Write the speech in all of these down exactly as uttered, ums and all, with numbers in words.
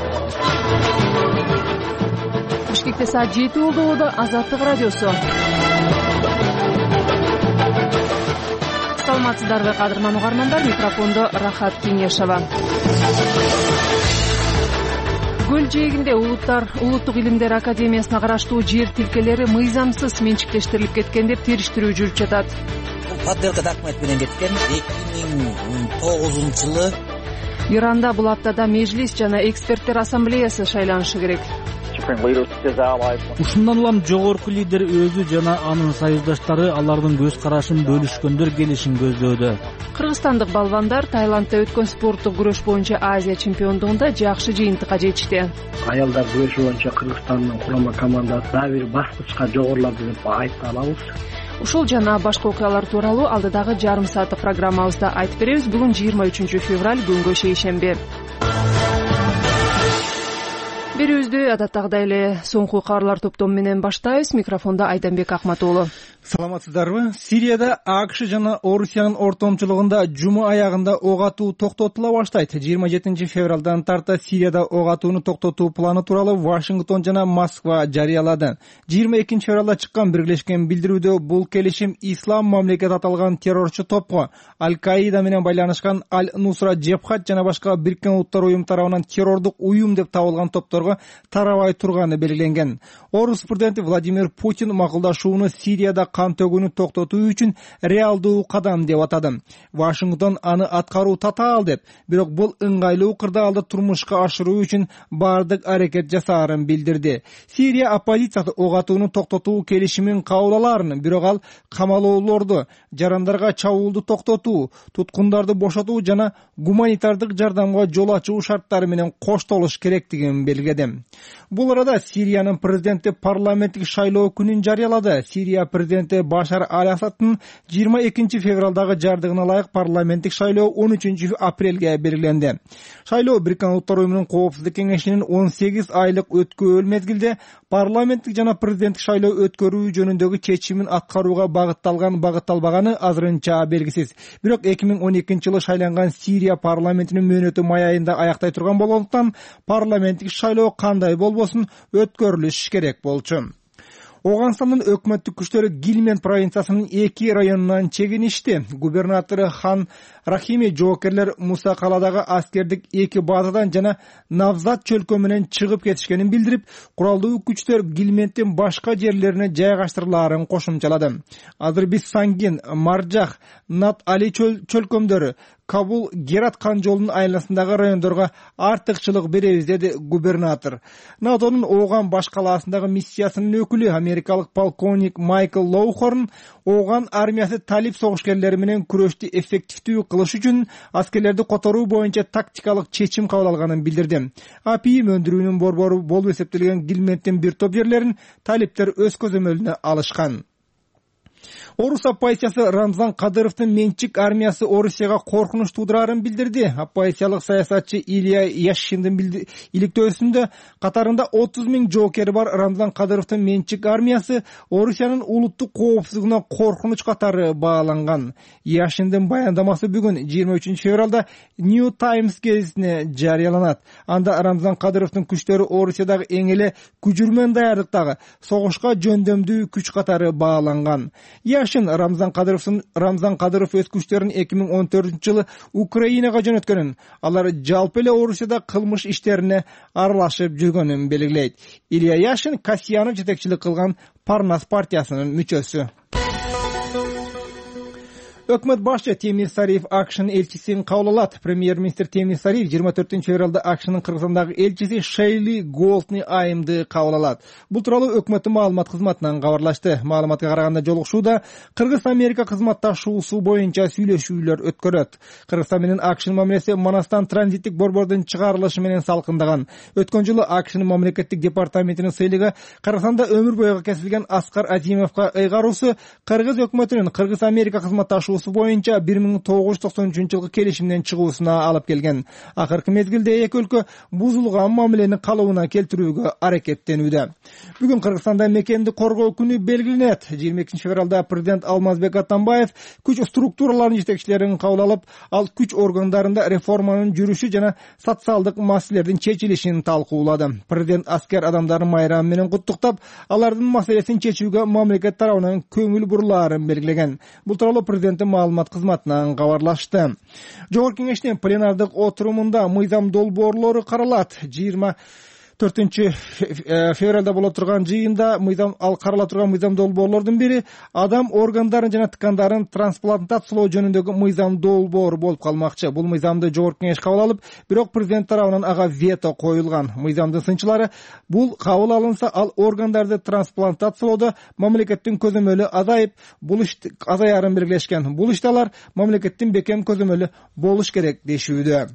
Бишкекте саат жети болду. Азаттык радиосу. Саламатсыздарбы, кадырман угармандар? Микрофондо Рахат Кеңешова. Көл жээгинде улуттар улуттук илимдер академиясына караштуу жер тилкелери мыйзамсыз менчиктештирилип кеткен деп териштирүү жүрүп жатат. Подделка документ менен кеткен. эки миң тогузунчу жылы Иранда бул аптада межлис жана эксперттер ассамблеясы шайланышы керек. Ушундан улам жогорку лидер өзү жана анын союздаштары алардын көз карашын бөлүшкөндөр келишин көздөөдө. Кыргызстандык балбандар Таиландда өткөн спорттук күрөш боюнча Азия чемпиондугунда жакшы жыйынтыкка жетишти. Аялдар күрөшү боюнча Кыргызстандын курама командасы дагы бир баскычка жогорулады деп айта алабыз. Ушул жана башка окуялар тууралуу алдыдагы жарым сааттык программабызда айтып беребиз. Бүгүн жыйырма үчүнчү февраль, күнгө шейшемби. Берүүбүздү адаттагыдай эле соңку кабарлар топтому менен баштайбыз. Микрофондо Айданбек Акматуулу. Саламатсыздарбы? Сирияда АКШ жана Орусиянын ортомчулугунда жума аягында ок атуу токтотула баштайт. жыйырма жетинчи февралдан тарта Сирияда ок атууну токтотуу планы тууралуу Вашингтон жана Москва жарыялады. жыйырма экинчи февралда чыккан биргелешкен билдирүүдө бул келишим Ислам мамлекет аталган террорчу топко Аль-Каида менен байланышкан Аль-Нусра Джебхат жана башка Бириккен Улуттар уюму тарабынан террордук уюм деп табылган топторго тарабай турганы белгиленген. Орус президенти Владимир Путин макулдашууну Сирияда кан төгүүнү токтотуу үчүн реалдуу кадам деп атады. Вашингтон аны аткаруу татаал деп, бирок бул ыңгайлуу кырдаалды турмушка ашыруу үчүн бардык аракет жасаарын билдирди. Сирия оппозициясы ок атууну токтотуу келишимин кабыл аларын, бирок ал камалоолорду, жарандарга чабуулду токтотуу, туткундарды бошотуу жана гуманитардык жардамга жол ачуу шарттары менен коштолуш керектигин белгиледи. Бул арада Сириянын президенти парламенттик шайлоо күнүн жарыялады. Сирия президенти Башар Аль-Асадтын жыйырма экинчи февралдагы жардыгына ылайык парламенттик шайлоо он үчүнчү апрелге белгиленди. Шайлоо Бириккен Улуттар уюмунун коопсуздук кеңешинин он сегиз айлык өткөөл мезгилде парламенттик жана президенттик шайлоо өткөрүү жөнүндөгү чечимин аткарууга багытталган багытталбаганы азырынча белгисиз. Бирок эки миң он экинчи жылы шайланган Сирия парламентинин мөөнөтү май айында аяктай турган болгондуктан парламенттик шайлоо кандай болбосун өткөрүлүш керек болчу. Оганстандын өкмөттүк күчтөрү Гилмент провинциясынын эки районунан чегиништи. Губернатору Хан Рахими жоокерлер Муса каладагы аскердик эки базадан жана Навзат чөлкө менен чыгып кетишкенин билдирип, куралдуу күчтөр Гилменттин башка жерлерине жайгаштырылаарын кошумчалады. Азыр биз Сангин, Маржах, Нат Али чөлкөмдөрү, Кабул, Герат кан жолунун айланасындагы райондорго артыкчылык беребиз, деди губернатор. НАТОнун Оган баш калаасындагы миссиясынын өкүлү америкалык полковник Майкл Лоухорн Оган армиясы талип согушкерлери менен күрөштү эффективдүү кылыш үчүн аскерлерди которуу боюнча тактикалык чечим кабыл алганын билдирди. АПИ өндүрүүнүн борбору болуп эсептелген Гилменттин бир топ жерлерин талиптер өз көзөмөлүнө алышкан. Орус оппозициясы Рамзан Кадыровдун менчик армиясы Орусияга коркунуч туудурарын билдирди. Оппозициялык саясатчы Илья Яшиндин иликтөөсүндө катарында отуз миң жоокери бар Рамзан Кадыровдун менчик армиясы Орусиянын улуттук коопсуздугуна коркунуч катары бааланган. Яшиндин баяндамасы бүгүн жыйырма үчүнчү февралда New Times гезитине жарыяланат. Анда Рамзан Кадыровдун күчтөрү Орусиядагы эң эле күжүрмөн даярдыктагы согушка жөндөмдүү күч катары бааланган. Яшин Рамзан Кадыровдун Рамзан Кадыров өз күчтөрүн эки миң он төртүнчү жылы Украинага жөнөткөнүн, алар жалпы эле Орусияда кылмыш иштерине аралашып жүргөнүн белгилейт. Илья Яшин Касьянов жетекчилик кылган Парнас партиясынын мүчөсү. Өкмөт башчы Темир Сариев АКШнын элчисин кабыл алат. Премьер-министр Темир Сариев жыйырма төртүнчү февралда АКШнын Кыргызстандагы элчиси Шейли Голдни Айымды кабыл алат. Бул тууралуу өкмөттүн маалымат кызматынан кабарлашты. Маалыматка караганда жолугушууда Кыргыз-Америка кызматташуусу боюнча сүйлөшүүлөр өткөрөт. Кыргызстан менен АКШнын мамилеси Манастан транзиттик борбордун чыгарылышы менен салкындаган. Өткөн жылы АКШнын мамлекеттик департаментинин сыйлыгы Кыргызстанда өмүр бою кесилген Аскар Азимовго ыйгаруусу Кыргыз өкмөтүнүн Кыргыз-Америка кызматташуусу чыгуусу боюнча бир миң тогуз жүз токсон үчүнчү жылкы келишимден чыгуусуна алып келген. Акыркы мезгилде эки өлкө бузулган мамилени калыбына келтирүүгө аракеттенүүдө. Бүгүн Кыргызстанда мекенди коргоо күнү белгиленет. жыйырма экинчи февралда президент Алмазбек Атамбаев күч структураларынын жетекчилерин кабыл алып, ал күч органдарында реформанын жүрүшү жана социалдык маселелердин чечилишин талкуулады. Президент аскер адамдарын майрамы менен куттуктап, алардын маселесин чечүүгө мамлекет тарабынан көңүл бурулаарын белгилеген. Бул тууралуу президенттин маалымат кызматынан кабарлашты. Жогорку кеңештин пленардык отурумунда мыйзам долбоорлору каралат. жыйырма төртүнчү февралда боло турган жыйында мыйзам ал карала турган мыйзам долбоорлордун бири адам органдарын жана ткандарын трансплантациялоо жөнүндөгү мыйзам долбоору болуп калмакчы. Бул мыйзамды жогорку кеңеш кабыл алып, бирок президент тарабынан ага вето коюлган. Мыйзамдын сынчылары бул кабыл алынса, ал органдарды трансплантациялоодо мамлекеттин көзөмөлү азайып, бул иш азаярын белгилешкен. Бул иште алар мамлекеттин бекем көзөмөлү болуш керек дешүүдө.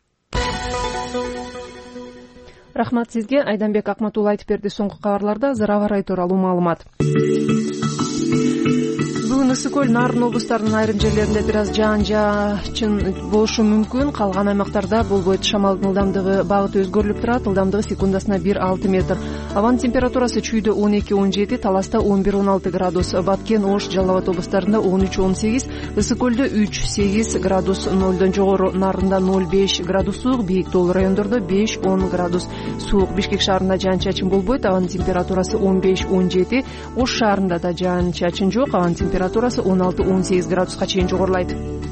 Рахмат сизге. Айданбек Акматулла айтып берди. Соңку кабарларда зырабарай тууралуу маалымат. Бүгүн Ысык көл, Нарын облустарынын айрым жерлеринде бир аз жаан-жаачын болушу мүмкүн. Калган аймактарда болбойт. Шамалдын ылдамдыгы багыты өзгөрүлүп турат. Ылдамдыгы секундасына бир алты метр. Абанын температурасы чүйдө он эки он жети, Таласта он бир он алты градус, Баткен, Ош, Жалал Абад облустарында он үч он сегиз, Ысык көлдө үч сегиз градус, нолдон жогору Нарында ноль беш градус суук, бийик тоолуу райондордо беш он градус суук. Бишкек шаарында жаан-чачын болбойт. Абанын температурасы он беш он жети. Ош шаарында да жаан-чачын жок. Абанын температурасы он алты он сегиз градуска чейин жогорулайт.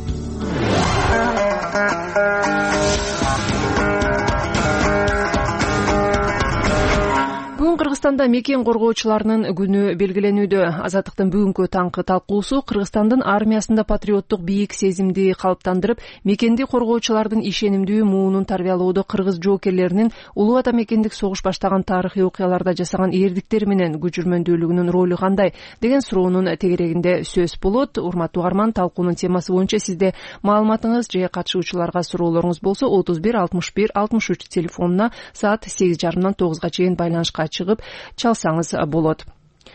Бүгүн Кыргызстанда мекен коргоочуларынын күнү белгиленүүдө. Азаттыктын бүгүнкү таңкы талкуусу Кыргызстандын армиясында патриоттук бийик сезимди калыптандырып, мекенди коргоочулардын ишенимдүү муунун тарбиялоодо кыргыз жоокерлеринин улуу ата мекендик согуш баштаган тарыхый окуяларда жасаган эрдиктери менен күчүрмөндүүлүгүнүн ролу кандай деген суроонун тегерегинде сөз болот. Урматтуу угарман, талкуунун темасы боюнча сизде маалыматыңыз же катышуучуларга суроолоруңуз болсо отуз бир алтымыш бир алтымыш үч телефонуна саат сегиз жарымдан тогузга чейин байланышка чыгып чалсаңыз болот.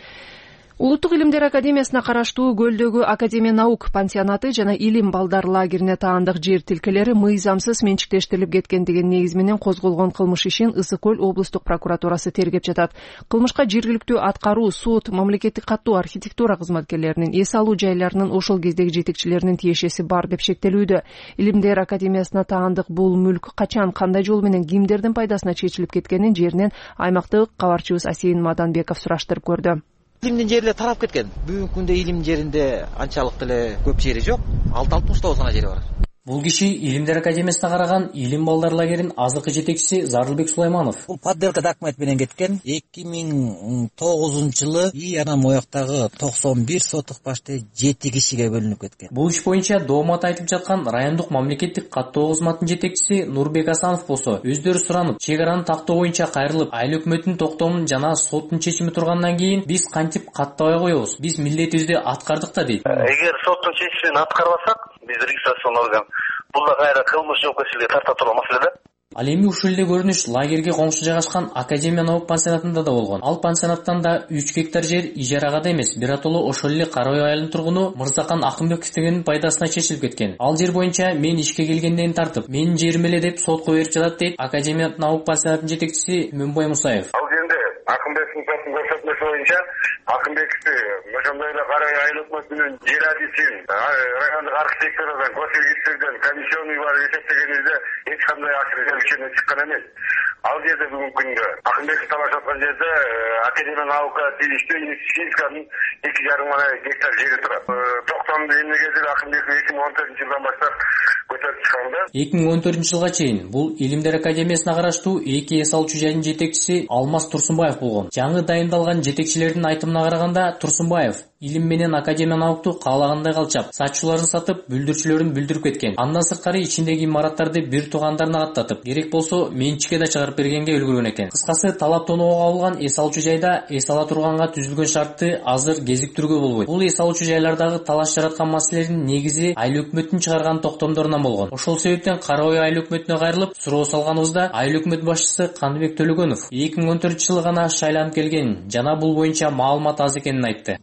Улуттук илимдер академиясына караштуу Көлдөгү Академия наук пансионаты жана илим балдар лагерине таандык жер тилкелери мыйзамсыз менчиктештирилип кеткен деген негиз менен козголгон кылмыш ишин Ысык көл облустук прокуратурасы тергеп жатат. Кылмышка жергиликтүү аткаруу, суд, мамлекеттик каттуу архитектура кызматкерлеринин, эс алуу жайларынын ошол кездеги жетекчилеринин тиешеси бар деп шектелүүдө. Илимдер академиясына таандык бул мүлк качан, кандай жол менен, кимдердин пайдасына чечилип кеткенин жеринен аймактык кабарчыбыз Асейин Маданбеков сураштырып көрдү. Илимдин жери тарап кеткен. Бүгүнкү күндө илим жеринде анчалык деле көп жери жок. алты алтымыш тогуз гана жери бар. Бул киши Илимдер академиясына караган илим балдар лагеринин азыркы жетекчиси Зарылбек Сулайманов. Бул подделка документ менен кеткен. эки миң тогузунчу жылы и анан мояктагы токсон бир сотук башты жети кишиге бөлүнүп кеткен. Бул иш боюнча доомат айтып жаткан райондук мамлекеттик каттоо кызматынын жетекчиси Нурбек Асанов болсо, өздөрү суранып, чек араны тактоо боюнча кайрылып, айыл өкмөттүн токтомун жана соттун чечими тургандан кийин биз кантип каттабай коебуз? Биз милдетибизди аткардык да дейт. Эгер соттун чечимин аткарбасак, биз регистрацион орган бул да кайра кылмыш жоопкерчиликке тарта турган маселе да. Ал эми ушул эле көрүнүш лагерге коңшу жайгашкан Академия наук пансионатында да болгон. Ал пансионаттан да үч гектар жер ижарага да эмес, биротоло ошол эле Карабай айылынын тургуну Мырзакан Акымбековдин пайдасына чечилип кеткен. Ал жер боюнча мен ишке келгенден тартып, менин жерим эле деп сотко берип жатат дейт Академия наук пансионатынын жетекчиси Мөнбай Мусаев. Ал жерде Акымбековдун соттун көрсөтмөсү боюнча Акымбековду ошондой эле Карабай айыл өкмөтүнүн жер адисин райондук архитектурадан, госрегистрден комиссионный бар эсептегенибизде эч кандай ишене чыккан эмес. Ал жерде бүгүнкү күндө Акымбеков талаш аткан жерде Академия наука тийиштүү инвестициянын эки жарым гектар жери турат. Токтомду эмнегедир Акымбеков эки миң он төртүнчү жылдан баштап көтөрүп чыкканда. эки миң он төртүнчү жылга чейин бул Илимдер академиясына караштуу эки эс алуучу жайдын жетекчиси Алмаз Турсунбаев болгон. Жаңы дайындалган жетекчилердин айтымына караганда Турсунбаев илим менен академия наукту каалагандай калчап, сатчуларын сатып, бүлдүрчүлөрүн бүлдүрүп кеткен. Андан сырткары ичиндеги имараттарды бир туугандарына каттатып, керек болсо менчикке да чыгарып бергенге үлгүргөн экен. Кыскасы, талап тоноого кабылган эс алуучу жайда эс ала турганга түзүлгөн шартты азыр кезиктирүүгө болбойт. Бул эс алуучу жайлардагы талаш жараткан маселелердин негизи айыл өкмөттүн чыгарган токтомдорунан болгон. Ошол себептен Карабай айыл өкмөтүнө кайрылып, суроо салганыбызда айыл өкмөт башчысы Кандыбек Төлөгөнов эки миң он төртүнчү жылы гана шайланып келген жана бул боюнча маалымат аз экенин айтты.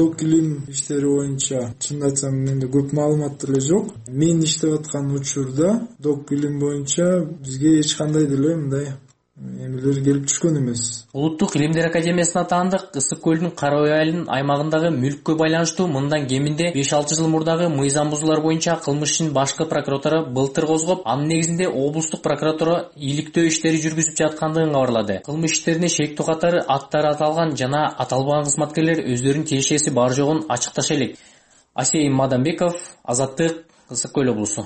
док илим иштери боюнча чынын айтсам менде көп маалымат деле жок. Мен иштеп аткан учурда док илим боюнча бизге эч кандай деле мындай эмелер келип түшкөн эмес. Улуттук илимдер академиясына таандык Ысык көлдүн Кара Ой айылынын аймагындагы мүлккө байланыштуу мындан кеминде беш алты жыл мурдагы мыйзам бузуулар боюнча кылмыш ишин башкы прокуратура былтыр козгоп, анын негизинде облустук прокуратура иликтөө иштери жүргүзүп жаткандыгын кабарлады. Кылмыш иштерине шектүү катары аттары аталган жана аталбаган кызматкерлер өздөрүнүн тиешеси бар жогун ачыкташа элек. Асейин Мадамбеков, Азаттык, Ысык көл облусу.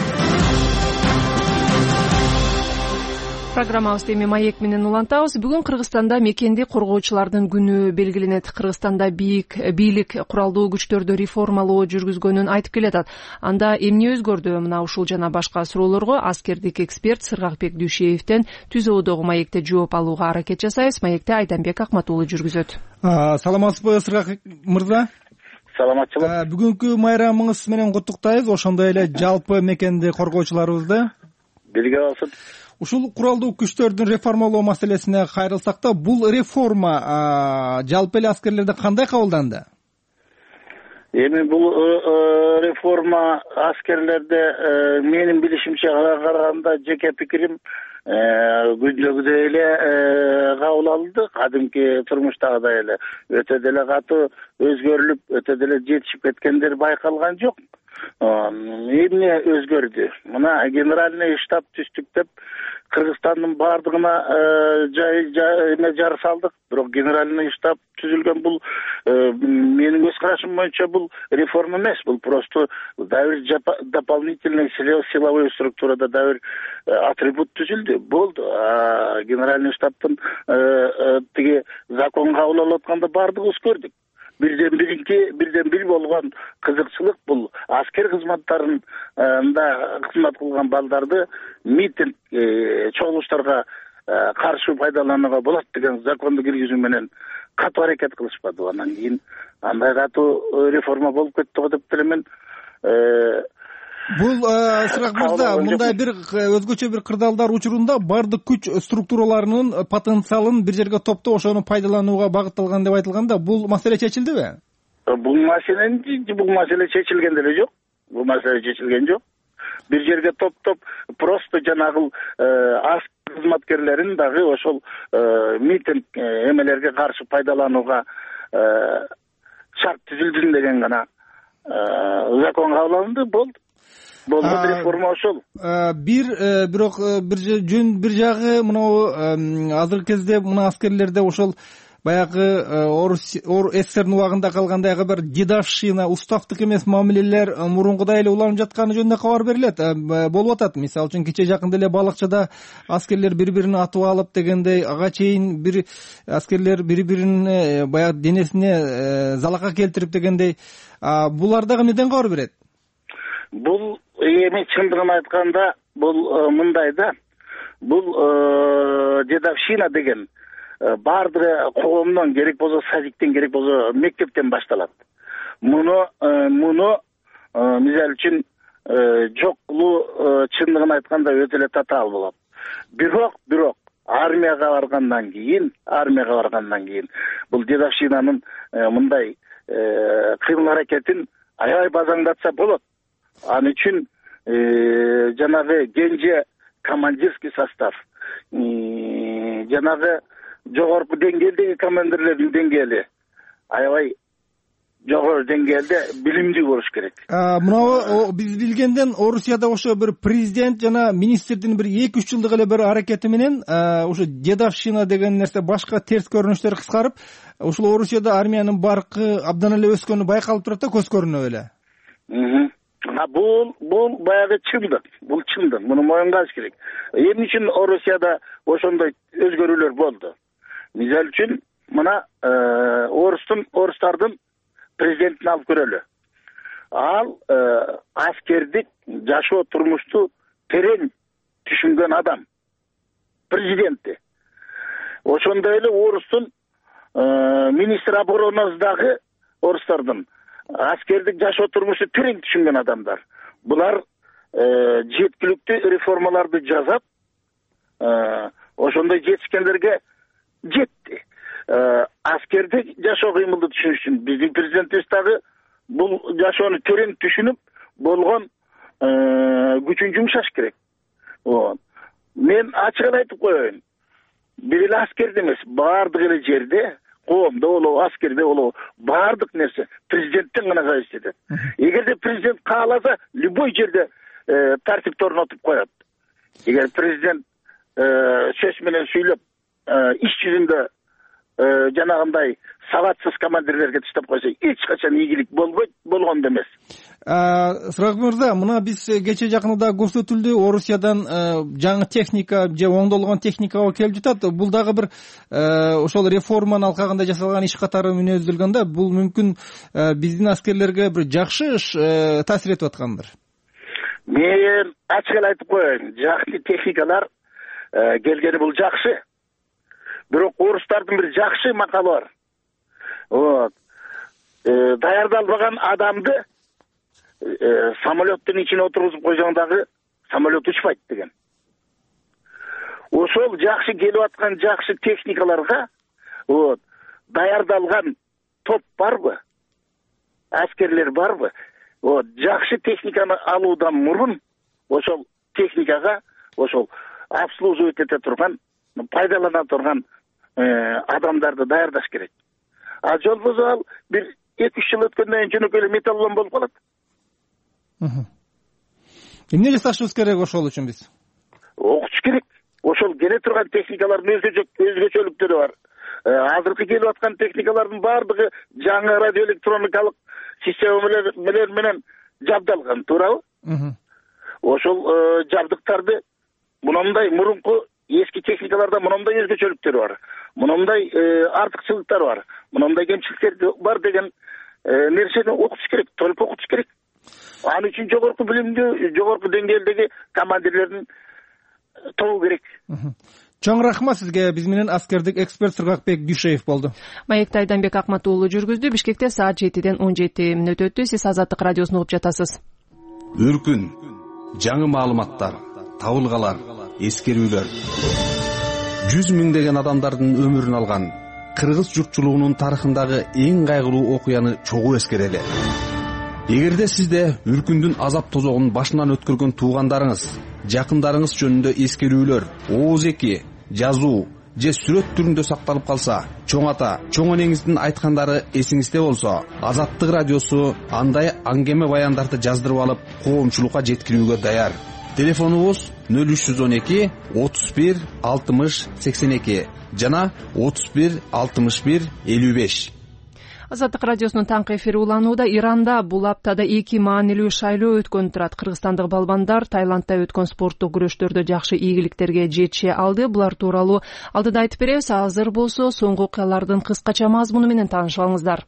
Программабызды эми маек менен улантабыз. Бүгүн Кыргызстанда мекенди коргоочулардын күнү белгиленет. Кыргызстанда бийик бийлик куралдуу күчтөрдү реформалоо жүргүзгөнүн айтып келатат. Анда эмне өзгөрдү? Мына ушул жана башка суроолорго аскердик эксперт Сыргакбек Дүйшеевден Түзөөдөгү маекте жооп алууга аракет жасайбыз. Маекте Айданбек Акматуулу жүргүзөт. Саламатсызбы, Сыргакбек мырза? Саламатчылык. Бүгүнкү майрамыңыз менен куттуктайбыз. Ошондой эле жалпы мекенди коргоочуларыбызды. Бирге болсун. Ушул куралдуу күчтөрдүн реформалоо маселесине кайрылсак да, бул реформа жалпы эле аскерлерде кандай кабылданды? Эми бул реформа аскерлерде менин билишимче караганда жеке пикирим күндөгүдөй эле кабыл алынды. Кадимки турмуштагыдай эле өтө деле катуу өзгөрүлүп, өтө деле жетишип кеткендер байкалган жок. Эмне өзгөрдү? Мына генеральный штаб түздүк деп Кыргызстандын бардыгына эме жар салдык. Бирок генеральный штаб түзүлгөн бул менин көз карашым боюнча бул реформа эмес, бул просто дабыр дополнительный силовой структурада дабыр атрибут түзүлдү. Болду. Генеральный штабтын тиги закон кабыл алып атканда бардыгыбыз көрдүк. Бирден биринки, бирден бир болгон кызыкчылык бул аскер кызматтарында кызмат кылган балдарды митинг чогулуштарга каршы пайдаланууга болот деген законду киргизүү менен катуу аракет кылышпады. Анан кийин андай катуу реформа болуп кетти го деп делемен. Бул Сырак мырза, мындай бир өзгөчө бир кырдаалдар учурунда бардык күч структураларынын потенциалын бир жерге топтоп, ошону пайдаланууга багытталган деп айтылганда, бул маселе чечилдиби? Бул маселе бул маселе чечилген деле жок. Бул маселе чечилген жок. Бир жерге топтоп, просто жанагы аз кызматкерлерин дагы ошол митинг эмелерге каршы пайдаланууга шарт түзүлдүн деген гана закон кабыл алынды, болду. Болду реформа ошол. Бир бирок бир жөн бир жагы мына азыркы кезде мына аскерлерде ошол баягы СССРдин убагында калгандайгы бир дедовщина, уставдык эмес мамилелер мурункудай эле уланып жатканы жөнүндө кабар берилет. Болуп атат. Мисалы үчүн кече жакында эле Балыкчыда аскерлер бири-бирин атып алып дегендей, ага чейин бир аскерлер бири-бирин баягы денесине залакка келтирип дегендей, булар дагы эмнеден кабар берет? Бул эми чындыгын айтканда бул мындай да, бул дедовщина деген бардыгы коомдон, керек болсо садиктен, керек болсо мектептен башталат. Муну муну мисалы үчүн жоклуу чындыгын айтканда өтө эле татаал болот. Бирок, бирок армияга баргандан кийин, армияга баргандан кийин бул дедовщинанын мындай кыймыл аракетин аябай базаңдатса болот. Аны үчүн жанагы кенже командирский состав, жанагы жогорку деңгээлдеги командирлердин деңгээли аябай жогору деңгээлде билимдүү болуш керек. Мына биз билгенден Орусияда ошо бир президент жана министрдин бир эки үч жылдык эле бир аракети менен ошо дедовщина деген нерсе башка терс көрүнүштөр кыскарып, ушул Орусияда армиянын баркы абдан эле өскөнү байкалып турат да, көз көрүнүп эле. А бул бул баягы чындык, бул чындык. Муну моюнга алыш керек. Эмне үчүн Орусияда ошондой өзгөрүүлөр болду? Мисалы үчүн мына орустун орустардын президентин алып көрөлү. Ал аскердик жашоо турмушту терең түшүнгөн адам. Президенти. Ошондой эле орустун министр оборонасындагы орустардын аскердик жашоо турмушу терең түшүнгөн адамдар. Булар жеткиликтүү реформаларды жасап, ошондой жетишкендерге жетти. аскерде жашоо кыймылды түшүнүш үчүн биздин президентибиз дагы бул жашоону терең түшүнүп болгон күчүн жумшаш керек. Мен ачык эле айтып коеюн. Бир эле аскерде эмес, баардык эле жерде, коомдо болобу, аскерде болобу, баардык нерсе президенттен гана зависит этет. Эгерде президент кааласа, любой жерде тартипти орнотуп коет. Эгер президент сөз менен сүйлөп, иш жүзүндө жанагындай сабатсыз командирлерге таштап койсо, эч качан ийгилик болбойт, болгон да эмес. Сырак мырза, мына биз кече жакында көрсөтүлдү, Орусиядан жаңы техника же оңдолгон техника келип жатат. Бул дагы бир ошол реформанын алкагында жасалган иш катары мүнөздөлгөн да, бул мүмкүн биздин аскерлерге бир жакшы таасир этип аткандыр. Мен ачык эле айтып коеюн, жаңы техникалар келгени бул жакшы. Бирок орустардын бир жакшы макалы бар. Вот. Даярдалбаган адамды самолеттин ичине отургузуп койсоң дагы самолет учпайт деген. Ошол жакшы келип аткан жакшы техникаларга вот даярдалган топ барбы? Аскерлер барбы? Вот жакшы техниканы алуудан мурун ошол техникага ошол обслуживать эте турган, пайдалана турган адамдарды даярдаш керек. А жолбосо ал бир эки үч жыл өткөндөн кийин жөнөкөй эле металлолом болуп калат. Эмне жасашыбыз керек ошол үчүн биз? Окутуш керек. Ошол келе турган техникалардын өзгөчөлүктөрү бар. Азыркы келип аткан техникалардын баардыгы жаңы радиоэлектроникалык системалар менен жабдалган, туурабы? Ошол жабдыктарды мындай мурунку эски техникаларда мындай өзгөчөлүктөр бар. Мындай артыкчылыктар бар. Мындай кемчиликтер бар деген нерсени окутуш керек, толук окутуш керек. Анын үчүн жогорку билимдүү, жогорку деңгээлдеги командирлердин тобу керек. Чоң рахмат сизге. Биз менен аскердик эксперт Сыргакбек Дүйшеев болду. Маекти Айданбек Акмат уулу жүргүздү. Бишкекте саат жетиден он жети мүнөт өттү. Сиз Азаттык радиосун угуп жатасыз. Өркүн, жаңы маалыматтар, табылгалар, эскерүүлөр. Жүз миңдеген адамдардын өмүрүн алган кыргыз журтчулугунун тарыхындагы эң кайгылуу окуяны чогуу эскерели. Эгерде сизде Үркүндүн азап тозогун башынан өткөргөн туугандарыңыз, жакындарыңыз жөнүндө эскерүүлөр, ооз эки, жазуу же сүрөт түрүндө сакталып калса, чоң ата, чоң энеңиздин айткандары эсиңизде болсо, Азаттык радиосу андай аңгеме баяндарды жаздырып алып, коомчулукка жеткирүүгө даяр. Телефонубуз нөл үч жүз он эки отуз бир алтымыш сексен эки жана отуз бир алтымыш бир элүү беш. Азаттык радиосунун таңкы эфири уланууда. Иранда бул аптада эки маанилүү шайлоо өткөн турат. Кыргызстандык балбандар Таиландда өткөн спорттук күрөштөрдө жакшы ийгиликтерге жете алды. Булар тууралуу алдыда айтып беребиз. Азыр болсо соңку окуялардын кыскача мазмуну менен таанышып алыңыздар.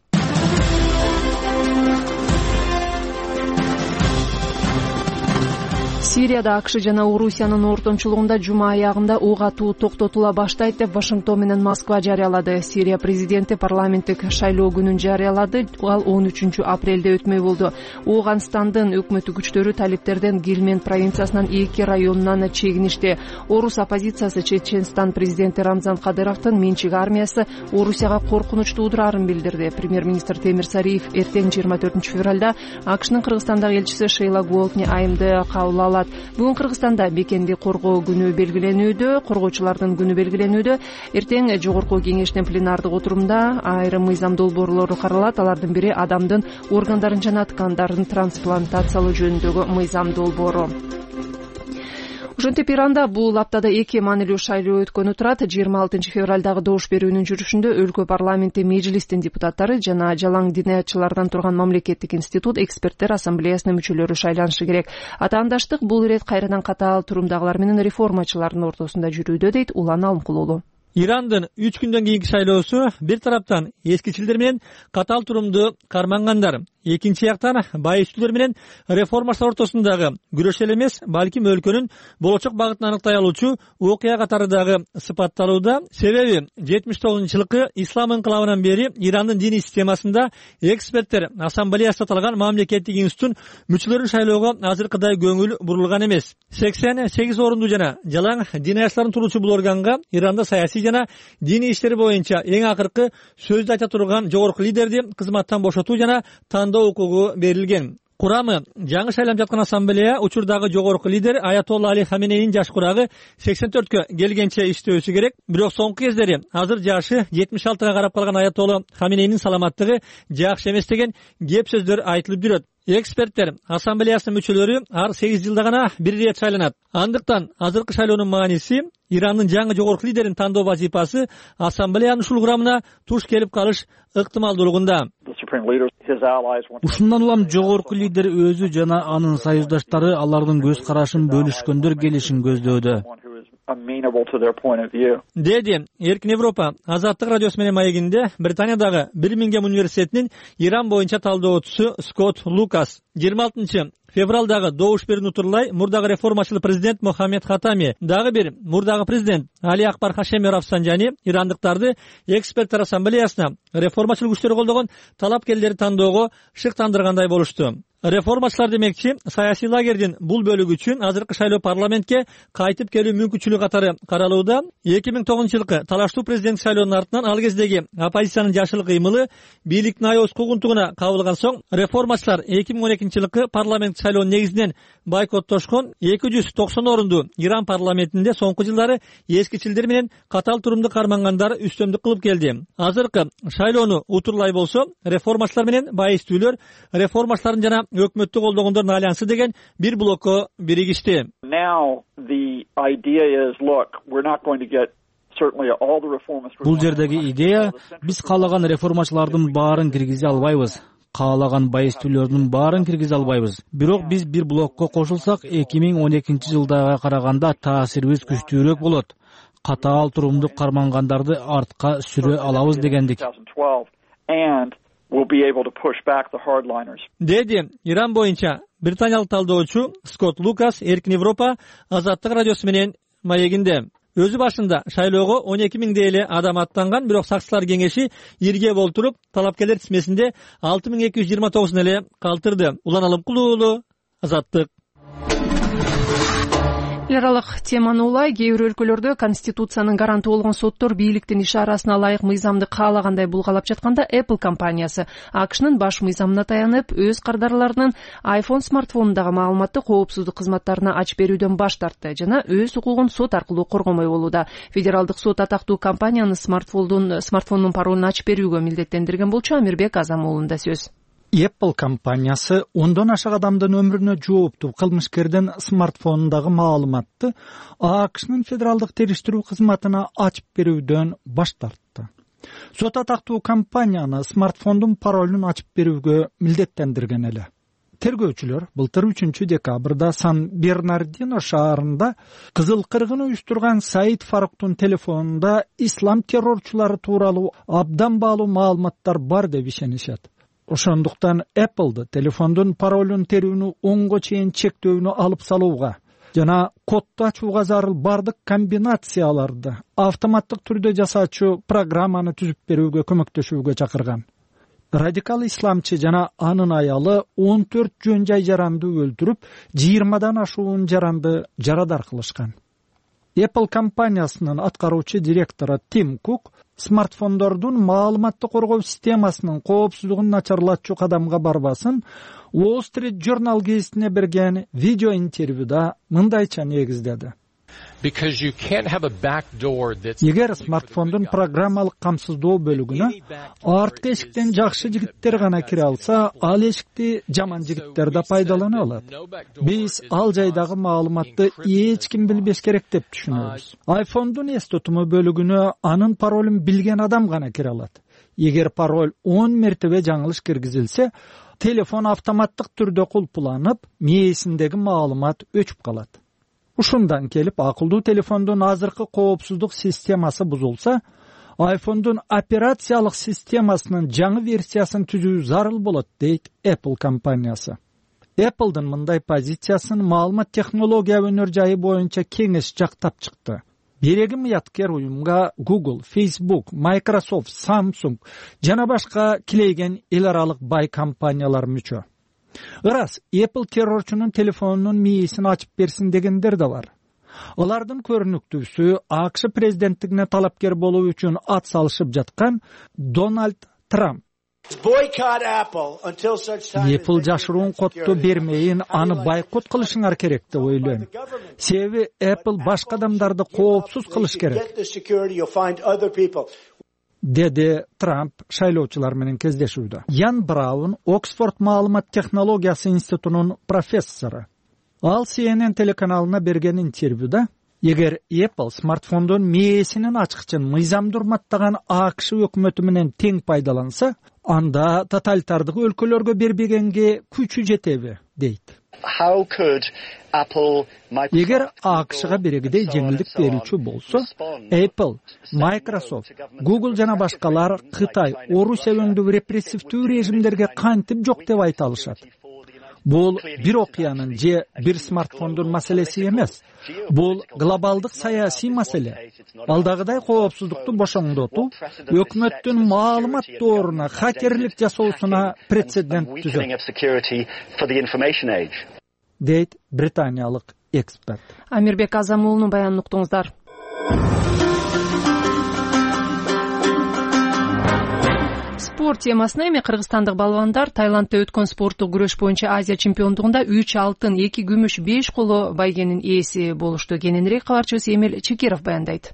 Сирияда АКШ жана Орусиянын ортомчулугунда жума аягында ок атуу токтотула баштайт деп Вашингтон менен Москва жарыялады. Сирия президенти парламенттик шайлоо күнүн жарыялады. Ал он үчүнчү апрелде өтмөй болду. Ооганстандын өкмөттүк күчтөрү талиптерден Гильмент провинциясынын эки районунан чегиништи. Орус оппозициясы Чеченстан президенти Рамзан Кадыровдун менчик армиясы Орусияга коркунуч туудурарын билдирди. Премьер-министр Темир Сариев эртең жыйырма төртүнчү февралда АКШнын Кыргызстандагы элчиси Шейла Голдни айымды кабыл алат. Бүгүн Кыргызстанда бекенди коргоо күнү белгиленүүдө, коргоочулардын күнү белгиленүүдө. Эртең жогорку кеңештин пленардык отурумда айрым мыйзам долбоорлору каралат. Алардын бири адамдын органдарын жана ткандарын трансплантациялоо жөнүндөгү мыйзам долбоору. Ошентип Иранда бул аптада эки маанилүү шайлоо өткөнү турат. жыйырма алтынчы февралдагы добуш берүүнүн жүрүшүндө өлкө парламенти межлистин депутаттары жана жалаң динаятчылардан турган мамлекеттик институт эксперттер ассамблеясынын мүчөлөрү шайланышы керек. Атаандаштык бул ирет кайрадан катаал турумдагылар менен реформачылардын ортосунда жүрүүдө, дейт Улан Алымкулуулу. Ирандын үч күндөн кийинки шайлоосу бир тараптан эскичилдер менен катаал турумду кармангандар, экинчи жактан байычтуулар менен реформачылар ортосундагы күрөш эле эмес, балким өлкөнүн болочок багытын аныктай алуучу окуя катары дагы сыпатталууда. Себеби жетимиш тогузунчу жылкы ислам инкылабынан бери Ирандын диний системасында эксперттер ассамблеясы аталган мамлекеттик институттун мүчөлөрүн шайлоого азыркыдай көңүл бурулган эмес. сексен сегиз орунду жана жалаң динаятчылардын туруучу бул органга Иранда саясий жана диний иштер боюнча эң акыркы сөздү айта турган жогорку лидерди кызматтан бошотуу жана тандоо укугу берилген. Курамы жаңы шайланып жаткан ассамблея учурдагы жогорку лидер Аятолла Али Хаменейнин жаш курагы сексен төрткө келгенче иштөөсү керек. Бирок соңку кездери азыр жашы жетимиш алтыга карап калган Аятолла Хаменейнин саламаттыгы жакшы эмес деген кеп сөздөр айтылып жүрөт. Эксперттер ассамблеясынын мүчөлөрү ар сегиз жылда гана бир ирет шайланат. Андыктан азыркы шайлоонун мааниси Ирандын жаңы жогорку лидерин тандоо вазифасы ассамблеянын ушул курамына туш келип калыш ыктымалдуулугунда. Ушундан улам жогорку лидер өзү жана анын союздаштары алардын көз карашын бөлүшкөндөр келишин көздөдү. Деди Эркин Европа Азаттык радиосу менен маегинде Британиядагы Бирмингем университетинин Иран боюнча талдоочусу Скотт Лукас. жыйырма алтынчы февралдагы добуш берүүнү утурлай мурдагы реформачыл президент Мохаммед Хатами, дагы бир мурдагы президент Али Акбар Хашеми Рафсанжани ирандыктарды эксперттер ассамблеясына реформачыл күчтөр колдогон талапкерлерди тандоого шыктандыргандай болушту. Реформачылар демекчи, саясий лагердин бул бөлүгү үчүн азыркы шайлоо парламентке кайтып келүү мүмкүнчүлүгү катары каралууда. эки миң тогузунчу жылкы талаштуу президент шайлоонун артынан ал кездеги оппозициянын жашыл кыймылы бийликтин аябыз куугунтугуна кабылган соң реформачылар эки миң он экинчи жылкы парламент шайлоонун негизинен бойкоттошкон эки жүз токсон орунду Иран парламентинде соңку жылдары эскичилдер менен катал турумду кармангандар үстөмдүк кылып келди. Азыркы шайлоону утурлай болсо реформачылар менен байыстүүлөр реформачылардын жана өкмөттү колдогондордун альянсы деген бир блокко биригишти. Бул жердеги идея биз каалаган реформачылардын баарын киргизе албайбыз. Каалаган байыстүүлөрдүн баарын киргизе албайбыз. Бирок биз бир блокко кошулсак эки миң он экинчи жылдага караганда таасирибиз күчтүүрөөк болот. Катаал турумду кармангандарды артка сүрө алабыз дегендик. Деди Иран боюнча британиялык талдоочу Скотт Лукас Эркин Европа Азаттык радиосу менен маегинде. Өзү башында шайлоого он эки миңдей эле адам аттанган, бирок сакчылар кеңеши ирге болтуруп талапкерлер тизмесинде алты миң эки жүз жыйырма тогузун эле калтырды. Улан Алымкулуу уулу, Азаттык. Эл аралык теманы улай, кээ бир өлкөлөрдө конституциянын гаранты болгон соттор бийликтин ишарасына ылайык мыйзамды каалагандай булгалап жатканда Apple компаниясы АКШнын баш мыйзамына таянып, өз кардарларынын iPhone смартфонундагы маалыматты коопсуздук кызматтарына ачып берүүдөн баш тартты жана өз укугун сот аркылуу коргомой болууда. Федералдык сот атактуу компанияны смартфондун смартфонунун паролун ачып берүүгө милдеттендирген болчу. Амирбек Азамуулунда сөз. Apple компаниясы ондон ашык адамдын өмүрүнө жооптуу кылмышкердин смартфонундагы маалыматты АКШнын федералдык териштирүү кызматына ачып берүүдөн баш тартты. Сот атактуу компанияны смартфондун паролун ачып берүүгө милдеттендирген эле. Тергөөчүлөр былтыр үчүнчү декабрда Сан-Бернардино шаарында кызыл кыргын уюштурган Саид Фаруктун телефонунда ислам террорчулары тууралуу абдан баалуу маалыматтар бар деп ишенишет. Ошондуктан Apple'ды телефондун паролун терүүнү онго чейин чектөөнү алып салууга жана кодду ачууга зарыл бардык комбинацияларды автоматтык түрдө жасаачу программаны түзүп берүүгө көмөктөшүүгө чакырган. Радикал исламчы жана анын аялы он төрт жөн жай жаранды өлтүрүп, жыйырмадан ашуун жаранды жарадар кылышкан. Apple компаниясынын аткаруучу директору Тим Кук смартфондордун маалыматты коргоо системасынын коопсуздугун начарлатчу кадамга барбасын Wall Street Journal гезитине берген видео интервьюда мындайча негиздеди. Эгер смартфондун программалык камсыздоо бөлүгүнө арткы эшиктен жакшы жигиттер гана кире алса, ал эшикти жаман жигиттер да пайдалана алат. Биз ал жайдагы маалыматты эч ким билбеш керек деп түшүнөбүз. iPhone'дун эс тутуму бөлүгүнө анын паролун билген адам гана кире алат. Эгер пароль он мертебе жаңылыш киргизилсе, телефон автоматтык түрдө кулпуланып, мээсиндеги маалымат өчүп калат. Ушундан келип, акылдуу телефондун азыркы коопсуздук системасы бузулса, iPhone'дун операциялык системасынын жаңы версиясын түзүү зарыл болот, дейт Apple компаниясы. Apple'дын мындай позициясын маалымат технология өнөр жайы боюнча кеңеш жактап чыкты. Береги мыяткер уюмга Google, Facebook, Microsoft, Samsung жана башка килейген эл аралык бай компаниялар мүчө. Ырас, Apple террорчунун телефонунун мээсин ачып берсин дегендер да бар. Алардын көрүнүктүүсү АКШ президенттигине талапкер болуу үчүн ат салышып жаткан Дональд Трамп. Apple жашыруун котту бермейин, аны байкот кылышыңар керек деп ойлойм. Себеби Apple башка адамдарды коопсуз кылыш керек, деди Трамп шайлоочулар менен кездешүүдө. Ян Браун, Оксфорд маалымат технологиясы институтунун профессору. Ал си эн эн телеканалына берген интервьюда, эгер Apple смартфондун мээсинин ачкычын мыйзамды урматтаган АКШ өкмөтү менен тең пайдаланса, анда тоталитардык өлкөлөргө бербегенге күчү жетеби, дейт. Эгер АКШга берегидей жеңилдик берүүчү болсо, Apple, Microsoft, Google жана башкалар Кытай, Орусия өңдүү репрессивдүү режимдерге кантип жок деп айта алышат? Бул бир окуянын же бир смартфондун маселеси эмес. Бул глобалдык саясий маселе. Алдагыдай коопсуздукту бошоңдотуу өкмөттүн маалымат дооруна хакерлик жасоосуна прецедент түзөт, дейт британиялык эксперт. Амирбек Азамуулунун баянын уктуңуздар. Спорт темасына эми кыргызстандык балбандар Таиландда өткөн спорттук күрөш боюнча Азия чемпиондугунда үч алтын, эки күмүш, беш коло байгенин ээси болушту. Кененирээк кабарчыбыз Эмил Чекиров баяндайт.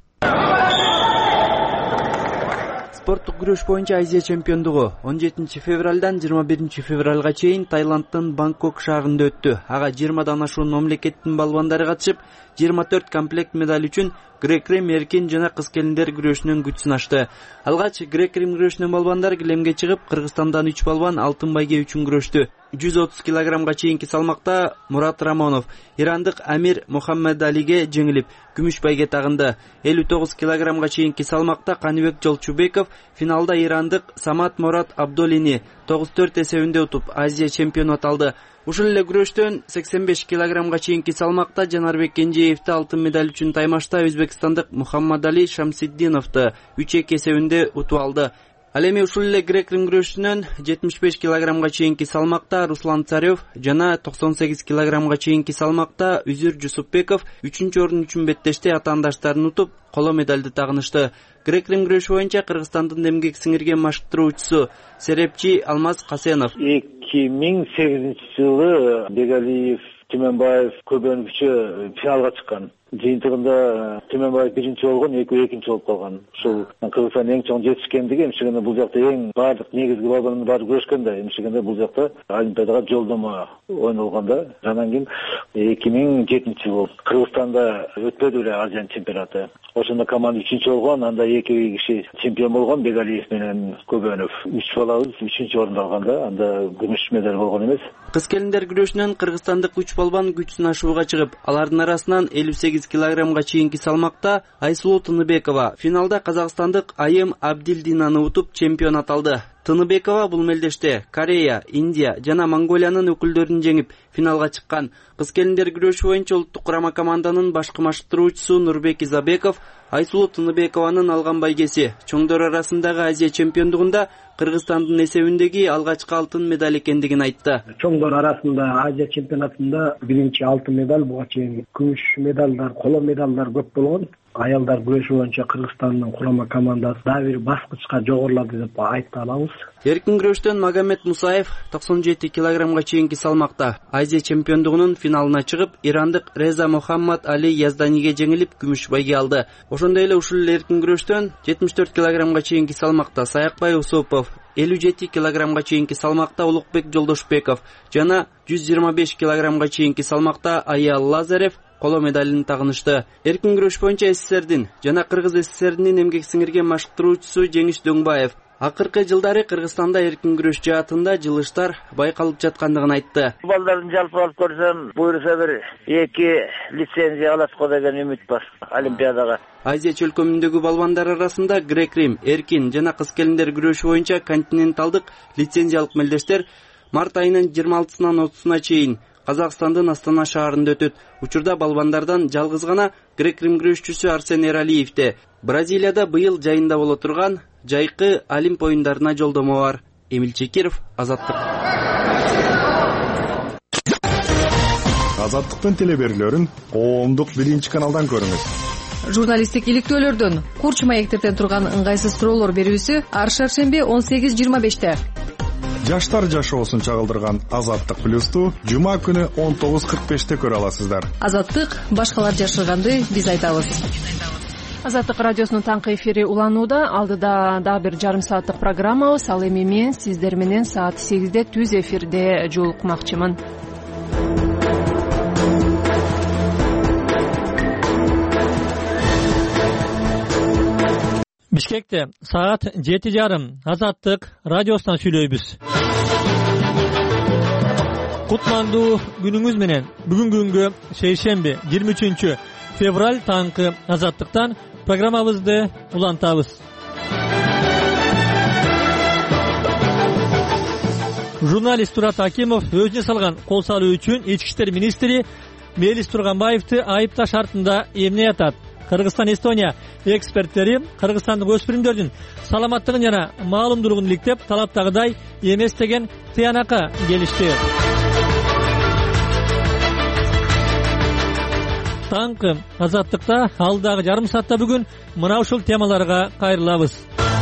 Спорттук күрөш боюнча Азия чемпиондугу он жетинчи февралдан жыйырма биринчи февралга чейин Таиланддын Бангкок шаарында өттү. Ага жыйырмадан ашуун мамлекеттин балбандары катышып, жыйырма төрт комплект медаль үчүн грек-рим, эркин жана кыз келиндер күрөшүнүн күч сынашты. Алгач грек-рим күрөшүнүн балбандар килемге чыгып, Кыргызстандан үч балбан алтын байге үчүн күрөштү. жүз отуз килограммга чейинки салмакта Мурат Рамонов ирандык Амир Мухаммедалиге жеңилип, күмүш байге тагынды. элүү тогуз килограммга чейинки салмакта Каныбек Жолчубеков финалда ирандык Самат Мурат Абдолини тогуз төрт эсебинде утуп, Азия чемпиону аталды. Ушул эле күрөштөн сексен беш килограммга чейинки салмакта Жанарбек Кенжеевди алтын медаль үчүн таймашта өзбекстандык Мухаммадали Шамсиддиновду үч эки эсебинде утуп алды. Ал эми ушул эле грек-рим күрөшүнөн жетимиш беш килограммга чейинки салмакта Руслан Царев жана токсон сегиз килограммга чейинки салмакта Үзүр Жусупбеков үчүнчү орун үчүн беттеште атаандаштарын утуп, коло медальды тагынышты. Грек-рим күрөшү боюнча Кыргызстандын эмгек сиңирген машыктыруучусу Серепчи Алмаз Касенов. эки миң сегизинчи жылы Бегалиев, Түмөнбаев көбөнүкчө финалга чыккан. Жыйынтыгында Түмөнбаев биринчи болгон, экөө экинчи болуп калган. Ушул Кыргызстандын эң чоң жетишкендиги эмчегенде бул жакта эң бардык негизги балбандар баары күрөшкөн да, эмчегенде бул жакта Олимпиадага жолдомо ойнолгондо. Анан кийин эки миң жетинчи жыл Кыргызстанда өтпөдү эле Азия чемпионаты. Ошондо команда үчүнчү болгон, анда эки киши чемпион болгон, Бегалиев менен Көбөнов. Үч балабыз үчүнчү орунду алганда, анда күмүш медаль болгон эмес. Кыз келиндер күрөшүнөн кыргызстандык үч балбан күч сынашууга чыгып, алардын арасынан элүү сегиз килограммга чейинки салмакта Айсулуу Тыныбекова финалда казакстандык Айым Абдилдинаны утуп чемпион аталды. Тыныбекова бул мелдеште Корея, Индия жана Монголиянын өкүлдөрүн жеңип финалга чыккан. Кыз келиндер күрөшү боюнча улуттук курама команданын башкы машыктыруучусу Нурбек Изабеков Айсулуу Тыныбекованын алган байгеси чоңдор арасындагы Азия чемпиондугунда Кыргызстандын эсебиндеги алгачкы алтын медаль экендигин айтты. Чоңдор арасында Азия чемпионатында биринчи алтын медаль, буга чейин күмүш медалдар, коло медалдар көп болгон. Аялдар күрөшү боюнча Кыргызстандын курама командасы дагы бир баскычка жогорулады деп айта алабыз. Эркин күрөштөн Магомед Мусаев токсон жети килограммга чейинки салмакта Азия чемпиондугунун финалына чыгып, ирандык Реза Мухаммад Али Язданиге жеңилип, күмүш байге алды. Ошондой эле ушул эркин күрөштөн жетимиш төрт килограммга чейинки салмакта Саякбай Усупов, элүү жети килограммга чейинки салмакта Улукбек Жолдошбеков жана жүз жыйырма беш килограммга чейинки салмакта Аял Лазарев коло медалын тагынышты. Эркин күрөш боюнча СССРдин жана Кыргыз СССРинин эмгек сиңирген машыктыруучусу Жеңиш Дөңбаев акыркы жылдары Кыргызстанда эркин күрөш жаатында жылыштар байкалып жаткандыгын айтты. Балдардын жалпы алып көрсөм, буйруса бир эки лицензия алат го деген үмүт бар Олимпиадага. Азия чөлкөмүндөгү балбандар арасында грек-рим, эркин жана кыз келиндер күрөшү боюнча континенталдык лицензиялык мелдештер март айынын жыйырма алтысынан отузуна чейин Казакстандын Астана шаарында өтөт. Учурда балбандардан жалгыз гана грек-рим күрөшчүсү Арсен Эралиевде Бразилияда быйыл жайында боло турган жайкы Олимп оюндарына жолдомо бар. Эмил Чекиров, Азаттык. Азаттыктын телеберүүлөрүн коомдук биринчи каналдан көрүңүз. Журналисттик иликтөөлөрдөн курч маектерден турган ыңгайсыз суроолор берүүсү ар шаршемби он сегиз жыйырма беште. Жаштар жашоосун чагылдырган Азаттык плюсту жума күнү он тогуз кырк беште көрө аласыздар. Азаттык башкалар жашырганды биз айтабыз. Азаттык радиосунун таңкы эфири уланууда. Алдыда дагы бир жарым сааттык программабыз. Ал эми мен сиздер менен саат сегизде түз эфирде жолукмакчымын. Бишкекте саат жети жарым Азаттык радиосунан сүйлөйбүз. Кутмандуу күнүңүз менен бүгүнкү күнгө шейшемби жыйырма үчүнчү февраль таңкы Азаттыктан программабызды улантабыз. Журналист Турат Акимов өзүнө салган кол салуу үчүн ички иштер министри Мелис Турганбаевди айыпташ шартында эмне атат? Кыргызстан Эстония эксперттери кыргызстандык өспүрүмдөрдүн саламаттыгын жана маалымдуулугун иликтеп, талаптагыдай эмес деген тыянакка келишти. Таңкы Азаттыкта алдагы жарым саатта бүгүн мына ушул темаларга кайрылабыз.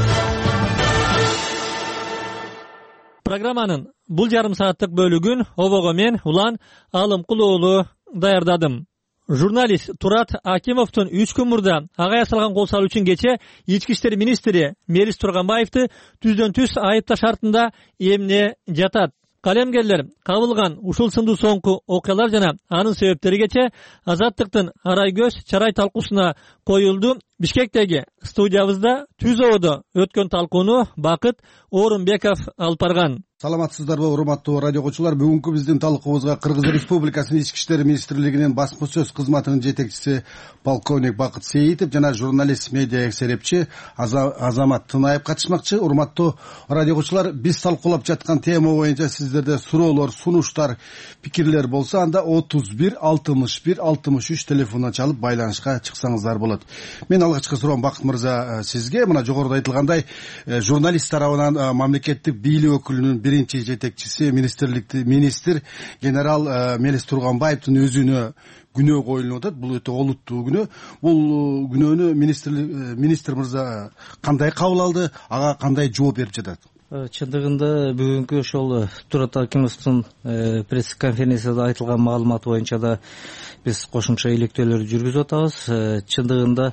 Программанын бул жарым сааттык бөлүгүн обого мен Улан Алымкулуулу даярдадым. Журналист Турат Акимовдун үч күн мурда ага ясалган кол салуу үчүн кече ички иштер министри Мелис Турганбаевди түздөн түз айыпташ шартында эмне жатат? Калемгерлер кабылган ушул сындуу соңку окуялар жана анын себептери кече Азаттыктын арай көз чарай талкуусуна коюлду. Бишкектеги студиябызда түз ободо өткөн талкууну Бакыт Орунбеков алып барган. Саламатсыздарбы, урматтуу радио окуучулар. Бүгүнкү биздин талкуубузга Кыргыз Республикасынын ички иштер министрлигинин басма сөз кызматынын жетекчиси полковник Бакыт Сейитов жана журналист медиа эксерепчи Азамат Тынаев катышмакчы. Урматтуу радио окуучулар, биз талкуулап жаткан тема боюнча сиздерде суроолор, сунуштар, пикирлер болсо, анда отуз бир алтымыш бир алтымыш үч телефонуна чалып байланышка чыксаңыздар болот. Мен алгачкы суроом Бакыт мырза сизге. Мына жогоруда айтылгандай, журналист тарабынан мамлекеттик бийлик өкүлүнүн биринчи жетекчиси, министрликти министр генерал Мелис Турганбаевдин өзүнө күнөө коюлуп атат. Бул өтө олуттуу күнөө. Бул күнөөнү министр министр мырза кандай кабыл алды, ага кандай жооп берип жатат? Чындыгында бүгүнкү ошол Турат Акимовдун пресс конференцияда айтылган маалымат боюнча да биз кошумча иликтөөлөр жүргүзүп атабыз. Чындыгында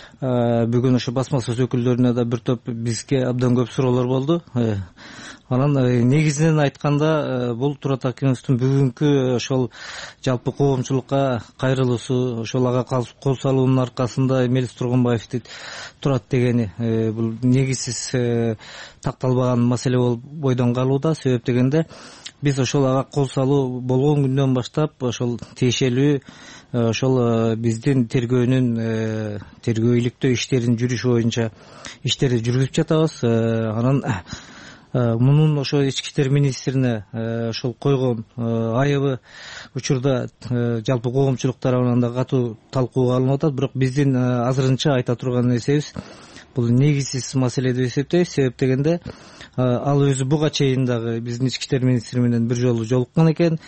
бүгүн ошо басма сөз өкүлдөрүнө да бир топ бизге абдан көп суроолор болду. Анан негизинен айтканда бул Турат Акимовдун бүгүнкү ошол жалпы коомчулукка кайрылуусу, ошол ага кол салуунун аркасында Мелис Турганбаевди турат дегени бул негизсиз такталбаган маселе болуп бойдон калууда. Себеп дегенде биз ошол ага кол салуу болгон күндөн баштап ошол тиешелүү ошол биздин тергөөнүн тергөө иликтөө иштеринин жүрүшү боюнча иштерди жүргүзүп жатабыз. Анан мунун ошо ички иштер министрине ошол койгон айыбы учурда жалпы коомчулук тарабынан да катуу талкууга алынып атат. Бирок биздин азырынча айта турган нерсебиз бул негизсиз маселе деп эсептейбиз. Себеп дегенде ал өзү буга чейин дагы биздин ички иштер министри менен бир жолу жолуккан экен.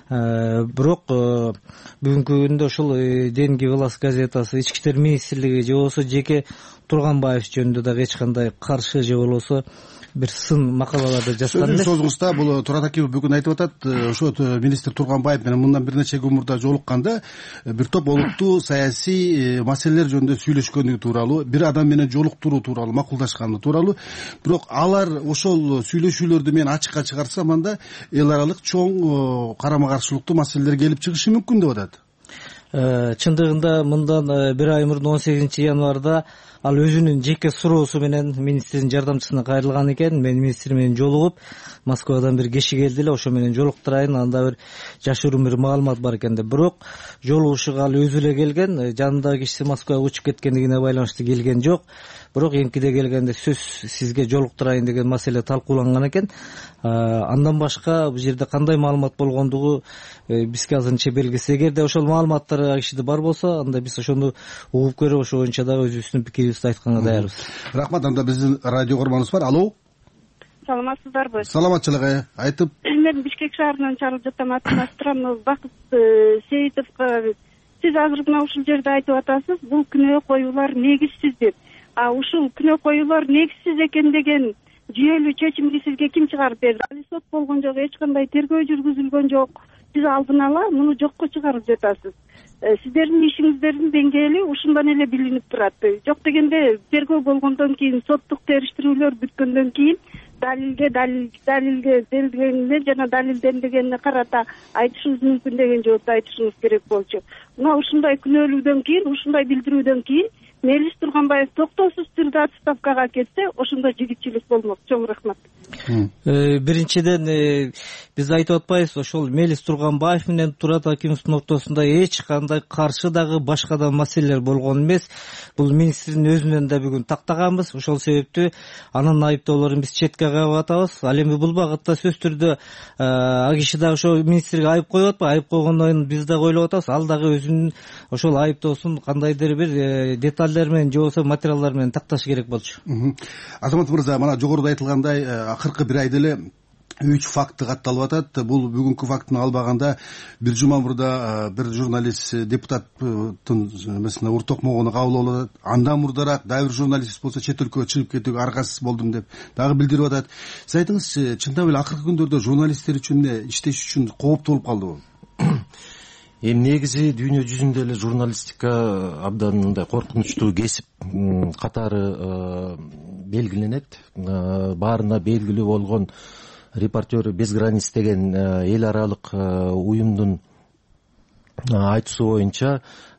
Бирок бүгүнкү күндө ошол Деньги Власть газетасы, ички иштер министрлиги же болбосо жеке Турганбаев жөнүндө дагы эч кандай каршы же болбосо бир сын макалаларды жазган эмес. Сөзүн созгуста бул Турат Акимов бүгүн айтып атат, ошо министр Турганбаев менен мындан бир нече күн мурда жолукканда бир топ олуттуу саясий маселелер жөнүндө сүйлөшкөнүгү тууралуу, бир адам менен жолуктуруу тууралуу макулдашканы тууралуу. Бирок алар ошол сүйлөшүүлөрдү мен ачыкка чыгарсам, анда эл аралык чоң карама каршылыктуу маселелер келип чыгышы мүмкүн деп атат. Чындыгында мындан бир ай мурун он сегизинчи январда ал өзүнүн жеке суроосу менен министрдин жардамчысына кайрылган экен. Мен министр менен жолугуп, Москвадан бир киши келди эле, ошо менен жолуктурайын, анда бир жашыруун бир маалымат бар экен деп. Бирок жолугушууга ал өзү эле келген, жанындагы кишиси Москвага учуп кеткендигине байланыштуу келген жок. Бирок эңкиде келгенде сөз сизге жолуктурайын деген маселе талкууланган экен. Андан башка бул жерде кандай маалымат болгондугу бизге азырынча белгисиз. Эгерде ошол маалыматтар кишиде бар болсо, анда биз ошону угуп көрүп, ошо боюнча дагы өзүбүздүн пикирибизди айтканга даярбыз. Рахмат. Анда биздин радио көрманыбыз бар. Алло. саламатсыздарбы? Саламатчылык. Айтып. Мен Бишкек шаарынан чалып жатам. Атым Астрам. Бакыт Сейитовго сиз азыр мына ушул жерде айтып атасыз, бул күнөө коюулар негизсиз деп. А ушул күнөө коюулар негизсиз экен деген жүйөлүү чечимди сизге ким чыгарып берди? Али сот болгон жок, эч кандай тергөө жүргүзүлгөн жок. Сиз алдын ала муну жокко чыгарып жатасыз. Сиздердин ишиңиздердин деңгээли ушундан эле билинип турат. Жок дегенде тергөө болгондон кийин, соттук териштирүүлөр бүткөндөн кийин далилге далил далилге делгенине жана далилденбегенине карата айтышыңыз мүмкүн деген жоопду айтышыңыз керек болчу. Мына ушундай күнөөлүүдөн кийин, ушундай билдирүүдөн кийин Мелис Турганбаев токтоосуз түрдө отставкага кетсе, ошондо жигитчилик болмок. Чоң рахмат. Биринчиден биз айтып атпайбыз, ошол Мелис Турганбаев менен Турат Акимовдун ортосунда эч кандай каршы дагы башка да маселелер болгон эмес. Бул министрдин өзүнөн да бүгүн тактаганбыз. Ошол себептүү анын айыптоолорун биз четке кагып атабыз. Ал эми бул багытта сөзсүз түрдө ал киши дагы ошол министрге айып коюп атпайбы? Айып койгондон биз дагы ойлоп атабыз. Ал дагы өзүнүн ошол айыптоосун кандайдыр бир деталь менен же болбосо материалдар менен такташ керек болчу. Азамат мырза, мына жогоруда айтылгандай акыркы бир айда эле үч факты катталып атат. Бул бүгүнкү фактыны албаганда бир жума мурда бир журналист депутаттын эмесине уртокмогону кабыл алып атат. Андан мурдараак дагы бир журналист болсо чет өлкөгө чыгып кетүүгө аргасыз болдум деп дагы билдирип атат. Сиз айтыңызчы, чындап эле акыркы күндөрдө журналисттер үчүн иштеш үчүн кооптуу болуп калдыбы? Эми негизи дүйнө жүзүндө эле журналистика абдан мындай коркунучтуу кесип катары белгиленет. Баарына белгилүү болгон Репортеры без границ деген эл аралык уюмдун айтуусу боюнча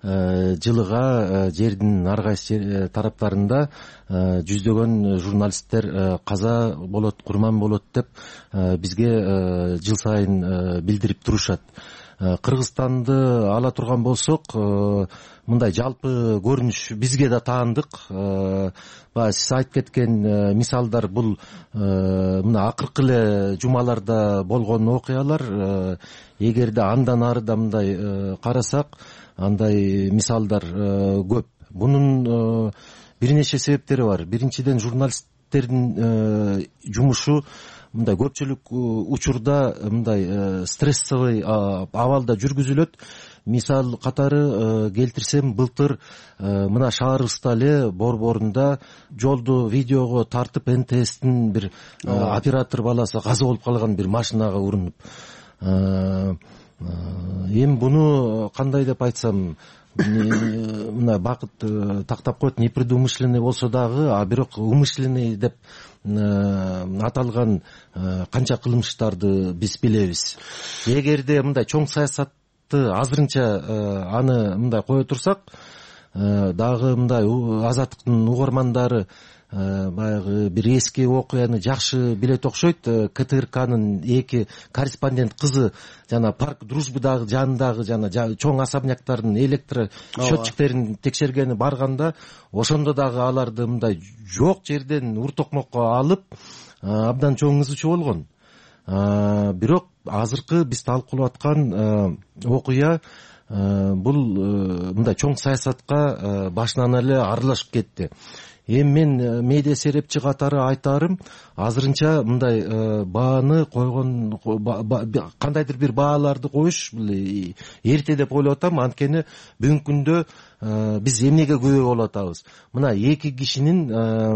жылыга жердин ар кайсы тараптарында жүздөгөн журналисттер каза болот, курман болот деп бизге жыл сайын билдирип турушат. Кыргызстанды ала турган болсок, мындай жалпы көрүнүш бизге да таандык. Баягы сиз айтып кеткен мисалдар бул мына акыркы эле жумаларда болгон окуялар. Эгерде андан ары да мындай карасак, андай мисалдар көп. Бунун бир нече себептери бар. Биринчиден, журналисттердин жумушу мындай көпчүлүк учурда мындай стрессовый абалда жүргүзүлөт. Мисал катары келтирсем, былтыр мына шаарыбызда эле Борборунда жолду видеого тартып эн тэ эстин бир оператор баласы каза болуп калган, бир машинага урунуп. Эми буну кандай деп айтсам, мына Бакыт тактап коет, непредумышленный болсо дагы, а бирок умышленный деп аталган канча кылмыштарды биз билебиз. Эгерде мындай чоң саясатты азырынча аны мындай кое турсак, дагы мындай Азаттыктын угармандары баягы бир эски окуяны жакшы билет окшойт. ка тэ эр канын эки корреспондент кызы жана парк Дружбыдагы жанындагы жана чоң особняктардын электро счетчиктерин текшергени барганда, ошондо дагы аларды мындай жок жерден уртокмокко алып абдан чоң ызычуу болгон. Бирок азыркы биз талкуулап аткан окуя бул мындай чоң саясатка башынан эле аралашып кетти. Эми мен медиа серепчи катары айтарым, азырынча мындай бааны койгон, кандайдыр бир бааларды коюш эрте деп ойлоп атам. Анткени бүгүнкү күндө биз эмнеге күбө болуп атабыз? Мына эки кишинин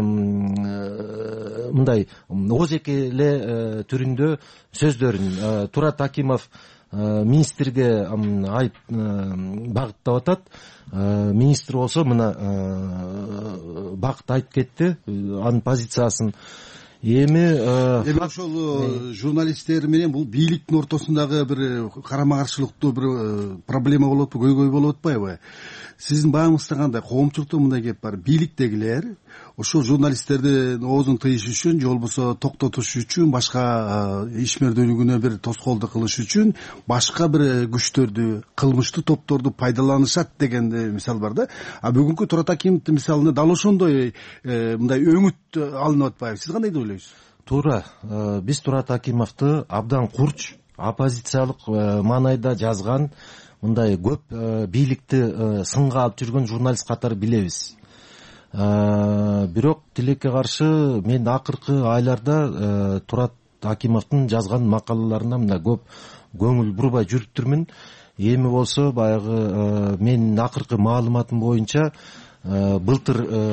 мындай озеки эле түрүндө сөздөрүн Турат Акимов министрге айып багыттап атат. Министр болсо мына Бакыт айтып кетти анын позициясын. Эми эми ошол журналисттер менен бул бийликтин ортосундагы бир карама каршылыктуу бир проблема болуп атпайбы, көйгөй болуп атпайбы? Сиздин бааңызда кандай? Коомчулукта мындай кеп бар. Бийликтегилер ошол журналисттердин оозун тыйыш үчүн, же болбосо токтотуш үчүн, башка ишмердүүлүгүнө бир тоскоолду кылыш үчүн башка бир күчтөрдү, кылмыштуу топторду пайдаланышат деген мисал бар да. А бүгүнкү Турат Акимовдун мисалында дал ошондой мындай өңүт алынып атпайбы? Сиз кандай деп ойлойсуз? Туура. Биз Турат Акимовду абдан курч, оппозициялык маанайда жазган, мындай көп бийликти сынга алып жүргөн журналист катары билебиз. бирок тилекке каршы мен акыркы айларда Турат Акимовдун жазган макалаларына мына көп көңүл бурбай жүрүптүрмүн. Эми болсо баягы менин акыркы маалыматым боюнча былтыр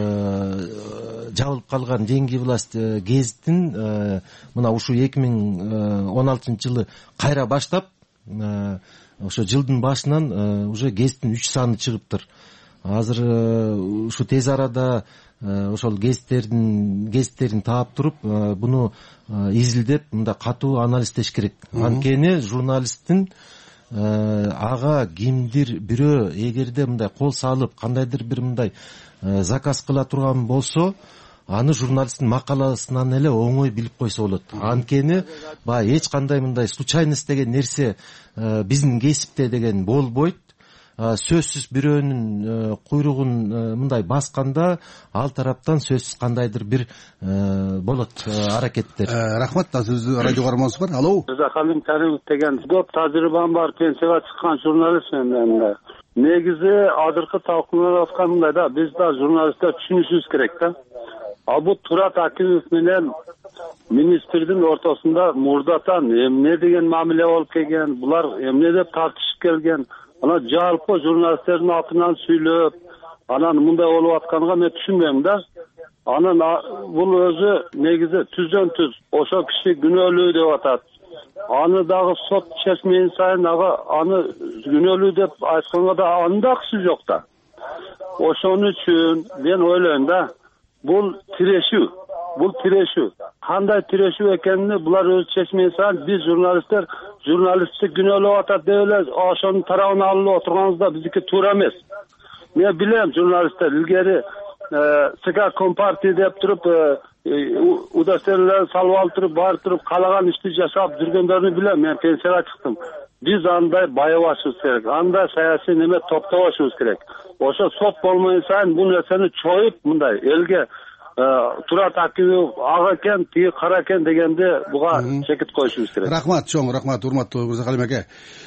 жабылып калган Жаңы власть гезитин мына ушу эки миң он алтынчы жылы кайра баштап, ошо жылдын башынан уже гезиттин үч саны чыгыптыр. Азыр ушу тез арада ошол гезиттердин гезиттерин таап туруп, буну изилдеп мында катуу анализдеш керек. Анткени журналисттин ага кимдир бирөө эгерде мындай кол салып кандайдыр бир мындай заказ кыла турган болсо, аны журналисттин макаласынан эле оңой билип койсо болот. Анткени баягы эч кандай мындай случайность деген нерсе биздин кесипте деген болбойт. Сөзсүз бирөөнүн куйругун мындай басканда ал тараптан сөзсүз кандайдыр бир болот аракеттер. Рахмат. Сиздин радио карманыңыз бар. Алло. Халим Каримов деген көп тажрыйбам бар, пенсияга чыккан журналистмин мен. Негизи азыркы талкууланып аткандай да, биз да журналисттер түшүнүшүбүз керек да. Ал бул Турат Акимов менен министрдин ортосунда мурдатан эмне деген мамиле болуп келген, булар эмне деп тартышып келген. Ана жалпы журналисттердин атынан сүйлөп, анан мындай болуп атканга мен түшүнбөйм да. Анан бул өзү негизи түздөн түз ошо киши күнөөлүү деп атат. Аны дагы сот чечмеген сайын ага аны күнөөлүү деп айтканга да анын да акысы жок да. Ошон үчүн мен ойлойм да, бул тирешүү, бул тирешүү. Кандай тирешүү экенин булар өзү чечмеген сайын биз журналисттер журналистти күнөөлөп атат деп эле ошонун тарабын алып отурганыбыз да биздики туура эмес. Мен билем журналисттер илгери ЦК Компартия деп туруп удостоверенияларды салып алып туруп, барып туруп каалаган ишти жашап жүргөндөрүнү билем. Мен пенсияга чыктым. Биз андай байыбашыбыз керек, андай саясий неме топтобошубуз керек. Ошо сот болмой сайын бул нерсени чоюп мындай элге Турат Акимов ага экен, тиги кара экен дегенде буга чекит коюшубуз керек. Рахмат, чоң рахмат, урматтуу Мырзахалим аке.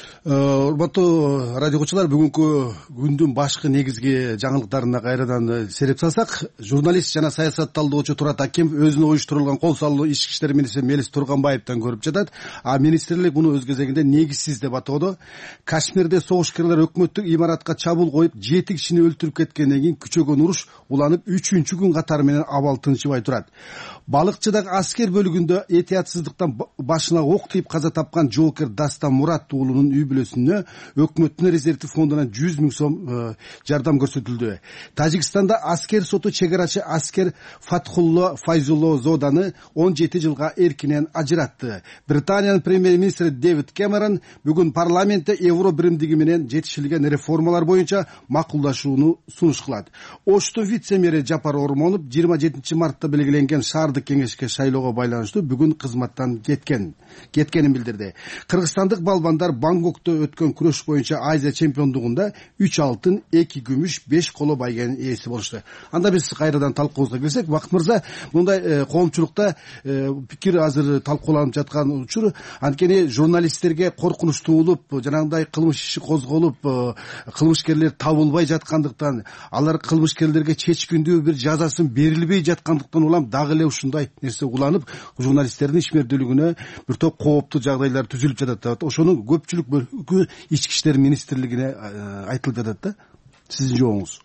Урматтуу радио көрүүчүлөр, бүгүнкү күндүн башкы негизги жаңылыктарына кайрадан сереп салсак, журналист жана саясат талдоочу Турат Акимов өзүнө уюштурулган кол салуу ички иштер министри Мелис Турганбаевден көрүп жатат. А министрлик муну өз кезегинде негизсиз деп атоодо. Кашмирде согушкерлер өкмөттүк имаратка чабуул коюп, жети кишини өлтүрүп кеткенден кийин күчөгөн уруш уланып, үчүнчү күн катары менен абал тынчыбай турат. Балыкчыдагы аскер бөлүгүндө этиятсыздыктан башына ок тийип каза тапкан жоокер Дастан Мурат уулунун үй бүлөсүнө өкмөттүн резервдик фондунан жүз миң сом жардам көрсөтүлдү. Тажикстанда аскер соту чегарачы аскер Фатхулло Файзулло Зоданы он жети жылга эркинен ажыратты. Британиянын премьер-министри Дэвид Кэмерон бүгүн парламентте евро биримдиги менен жетишилген реформалар боюнча макулдашууну сунуш кылат. Оштун вице-мэри Жапар Ормонов жыйырма жетинчи мартта белгиленген шаардык кеңешке шайлоого байланыштуу бүгүн кызматтан кеткен кеткенин билдирди. Кыргызстандык балбандар Бангкокто өткөн күрөш боюнча Азия чемпиондугунда үч алтын, эки күмүш, беш коло байгенин ээси болушту. Анда биз кайрадан талкуубузга келсек, Бакыт мырза, мындай коомчулукта пикир азыр талкууланып жаткан учур, анткени журналисттерге коркунучтуулуп, жанагындай кылмыш иши козголуп, кылмышкерлер табылбай жаткандыктан, алар кылмышкерлерге чечкиндүү бир жазасын берилбей жаткандыктан улам дагы эле ушундай нерсе уланып, журналисттердин ишмердүүлүгүнө бир топ кооптуу жагдайлар түзүлүп жатат. Ошонун көпчүлүк бөлүгү ички иштер министрлигине айтылып жатат да. Сиздин жообуңуз?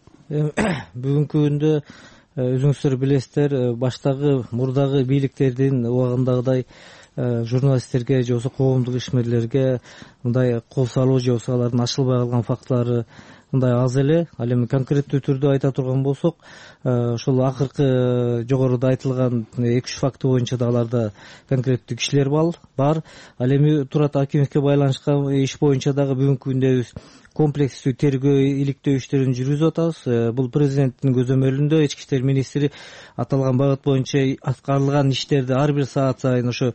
Бүгүнкү күндө өзүңүздөр билесиздер, баштагы мурдагы бийликтердин убагындагыдай журналисттерге же болбосо коомдук ишмерлерге мындай кол салуу же болбосо алардын ачылбай калган фактылары мындай аз эле. Ал эми конкреттүү түрдө айта турган болсок, ошол акыркы жогоруда айтылган эки үч факты боюнча да аларда конкреттүү кишилер бар. Ал эми Турат Акимовке байланышкан иш боюнча дагы бүгүнкү күндө комплекстүү тергөө иликтөө иштерин жүргүзүп атабыз. Бул президенттин көзөмөлүндө ички иштер министри аталган багыт боюнча аткарылган иштерди ар бир саат сайын ошо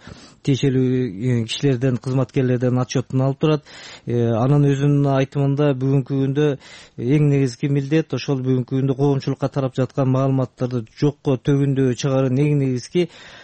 тиешелүү кишилерден, кызматкерлерден отчетун алып турат. Анын өзүнүн айтымында бүгүнкү күндө эң негизги милдет ошол бүгүнкү күндө коомчулукка тарап жаткан маалыматтарды жокко төгүндөө чыгаруунун эң негизги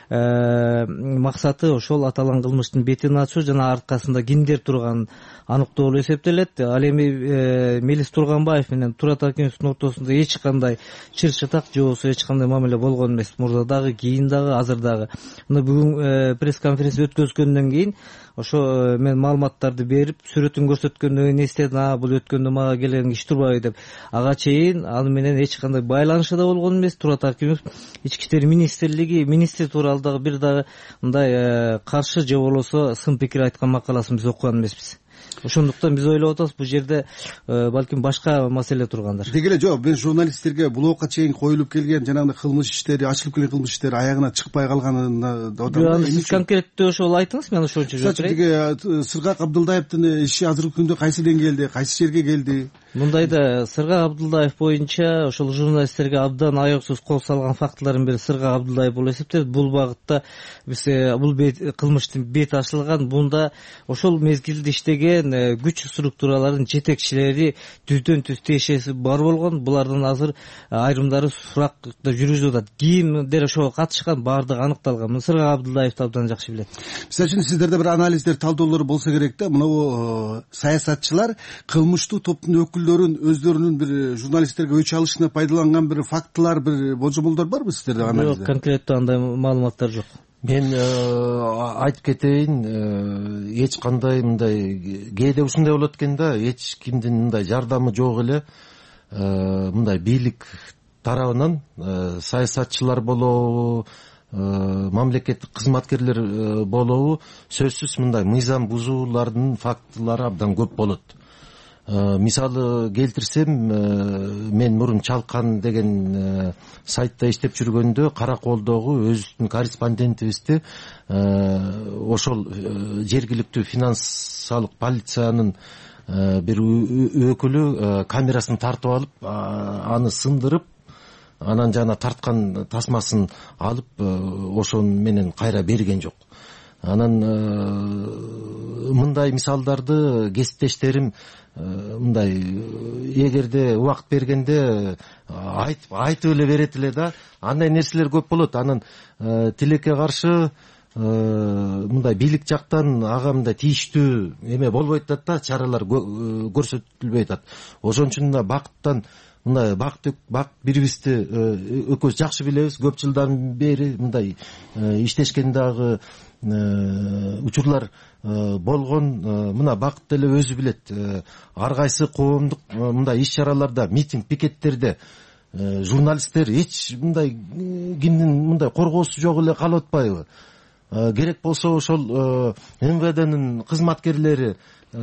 максаты ошол аталган кылмыштын бетин ачуу жана арткасында кимдер турганын аныктоо болуп эсептелет. Ал эми Мелис Турганбаев менен Турат Акимовдун ортосунда эч кандай чыр чатак же болбосо эч кандай мамиле болгон эмес. Мурда дагы, кийин дагы, азыр дагы. Мына бүгүн пресс конференция өткөзгөндөн кийин ошо мен маалыматтарды берип, сүрөтүн көрсөткөндөн кийин эстедим, а бул өткөндө мага келген киши турбайбы деп. Ага чейин аны менен эч кандай байланышы да болгон эмес. Турат Акимов ички иштер министрлиги министр тууралуу дагы бир дагы мындай каршы же болбосо сын пикир айткан макаласын биз окуган эмеспиз. Ошондуктан биз ойлоп атабыз, бул жерде балким башка маселе тургандыр. Деги эле жок, мен журналисттерге блокко чейин коюлуп келген жанагындай кылмыш иштери, ачылып келген кылмыш иштери аягына чыкпай калганын сиз конкреттүү ошол айтыңыз, мен ошончо жооп берейин. Тиги Сыргак Абдылдаевдин иши азыркы күндө кайсы деңгээлде, кайсы жерге келди? Мындайда, Сыргак Абдылдаев боюнча ошол журналисттерге абдан аяксыз кол салган фактылардын бири Сыргак Абдылдаев болуп эсептелет. Бул багытта биз бул кылмыштын бети ачылган. Бунда ошол мезгилде иштеген күч структураларынын жетекчилери түздөн түз тиешеси бар болгон. Булардын азыр айрымдары суракта жүргүзүп атат. Кимдер ошого катышкан, баардыгы аныкталган. Сыргак Абдылдаевди абдан жакшы билет. Мисалы үчүн сиздерде бир анализдер, талдоолор болсо керек да. Мына саясатчылар кылмыштуу топтун өкүлдөрүн өздөрүнүн бир журналисттерге өч алышына пайдаланган бир фактылар, бир божомолдор барбы сиздерде анализде? Жок, конкреттүү андай маалыматтар жок. Мен айтып кетейин, эч кандай мындай кээде ушундай болот экен да, эч кимдин мындай жардамы жок эле, мындай бийлик тарабынан саясатчылар болобу, мамлекеттик кызматкерлер болобу, сөзсүз мындай мыйзам бузуулардын фактылары абдан көп болот. Мисалы келтирсем, мен мурун Чалкан деген сайтта иштеп жүргөндө Караколдогу өзүбүздүн корреспондентибизди ошол жергиликтүү финансалык полициянын бир өкүлү камерасын тартып алып, аны сындырып, анан жана тарткан тасмасын алып, ошон менен кайра берген жок. Анан мындай мисалдарды кесиптештерим мындай эгерде убакыт бергенде айтып айтып эле берет эле да. Андай нерселер көп болот. Анан тилекке каршы мындай бийлик жактан ага мындай тийиштүү эме болбойт да, чаралар көрсөтүлбөй атат. Ошон үчүн да бакыттан мындай бак бак бирибизди экөөбүз жакшы билебиз. Көп жылдан бери мындай иштешкен дагы учурлар болгон. Мына бакыт эле өзү билет. Ар кайсы коомдук мындай иш-чараларда, митинг, пикеттерде журналисттер эч мындай кимдин мындай коргоосу жок эле калып атпайбы? Керек болсо ошол эм вэ дэнин кызматкерлери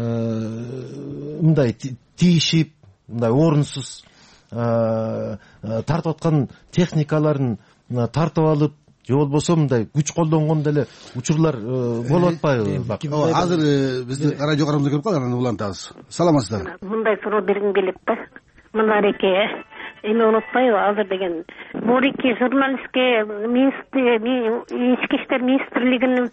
мындай тийишип, мындай орунсуз тартып аткан техникаларын тартып алып, же болбосо мындай күч колдонгон деле учурлар болуп атпайбы? Азыр биздин радио карамызга келип калды, анан улантабыз. Саламатсыздарбы? Мындай суроо бергим келет да. Мынареке эме болуп атпайбы? Азыр деген Морики журналистке ички иштер министрлигинин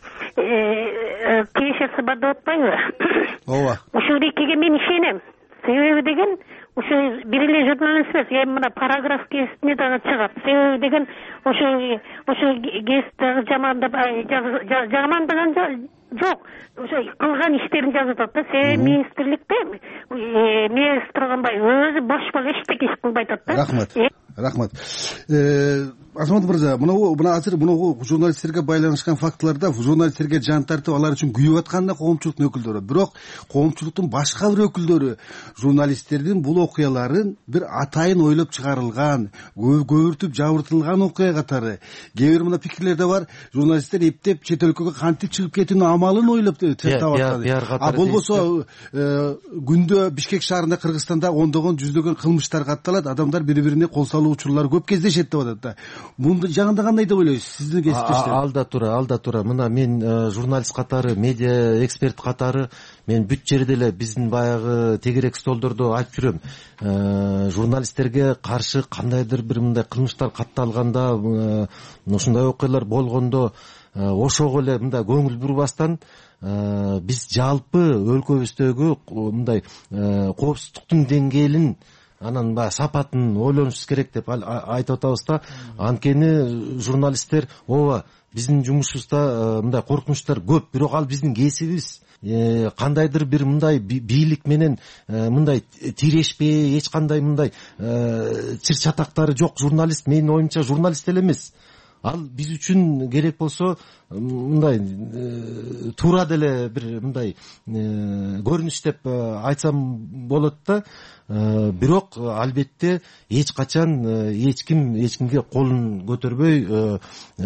тиешеси бар деп атпайбы? Ооба. Ушул рекеге мен ишенем. Себеби деген ошо бир эле журналист эмес, эми мына параграф кесиптине дагы чыгат. Себеби деген ошо ошо кесиптеги жамандап жамандаган жок. Ошо кылган иштерин жазып атат да. Себеби министрликте Мелис Турганбаев өзү бош болуп эчтеке иш кылбай атат да. Рахмат. Рахмат. Азамат мырза, мына азыр мына журналисттерге байланышкан фактыларда журналисттерге жан тартып, алар үчүн күйүп аткан да коомчулуктун өкүлдөрү. Бирок коомчулуктун башка бир өкүлдөрү журналисттердин бул окуяларын бир атайын ойлоп чыгарылган, көбүртүп жабыртылган окуя катары. Кээ бир мына пикирлерде бар, журналисттер эптеп чет өлкөгө кантип чыгып кетүүнүн амалын ойлоп таптап атат. А болбосо күндө Бишкек шаарында, Кыргызстанда ондогон, жүздөгөн кылмыштар катталат, адамдар бири-бирине кол салуу учурлары көп кездешет деп атат да. Мунду жагында кандай деп ойлойсуз сиздин кесиптештер? Алда тура, алда тура. Мына мен журналист катары, медиа эксперт катары мен бүт жерде эле биздин баягы тегерек столдордо айтып жүрөм. Журналисттерге каршы кандайдыр бир мындай кылмыштар катталганда, ушундай окуялар болгондо ошого эле мындай көңүл бурбастан биз жалпы өлкөбүздөгү мындай коопсуздуктун деңгээлин, анан баягы сапатын ойлонушубуз керек деп айтып атабыз да. Анткени журналисттер ооба биздин жумушубузда мындай коркунучтар көп, бирок ал биздин кесибибиз. кандайдыр бир мындай бийлик менен мындай тирешпей, эч кандай мындай чыр чатактары жок журналист менин оюмча журналист эле эмес. Ал биз үчүн керек болсо мындай туура деле бир мындай көрүнүш деп айтсам болот да. Бирок албетте эч качан эч ким эч кимге колун көтөрбөй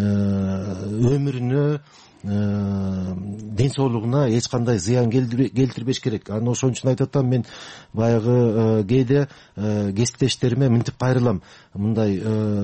өмүрүнө, ден соолугуна эч кандай зыян келтирбеш керек. Аны ошон үчүн айтып атам, мен баягы кээде кесиптештериме мынтип кайрылам. Мындай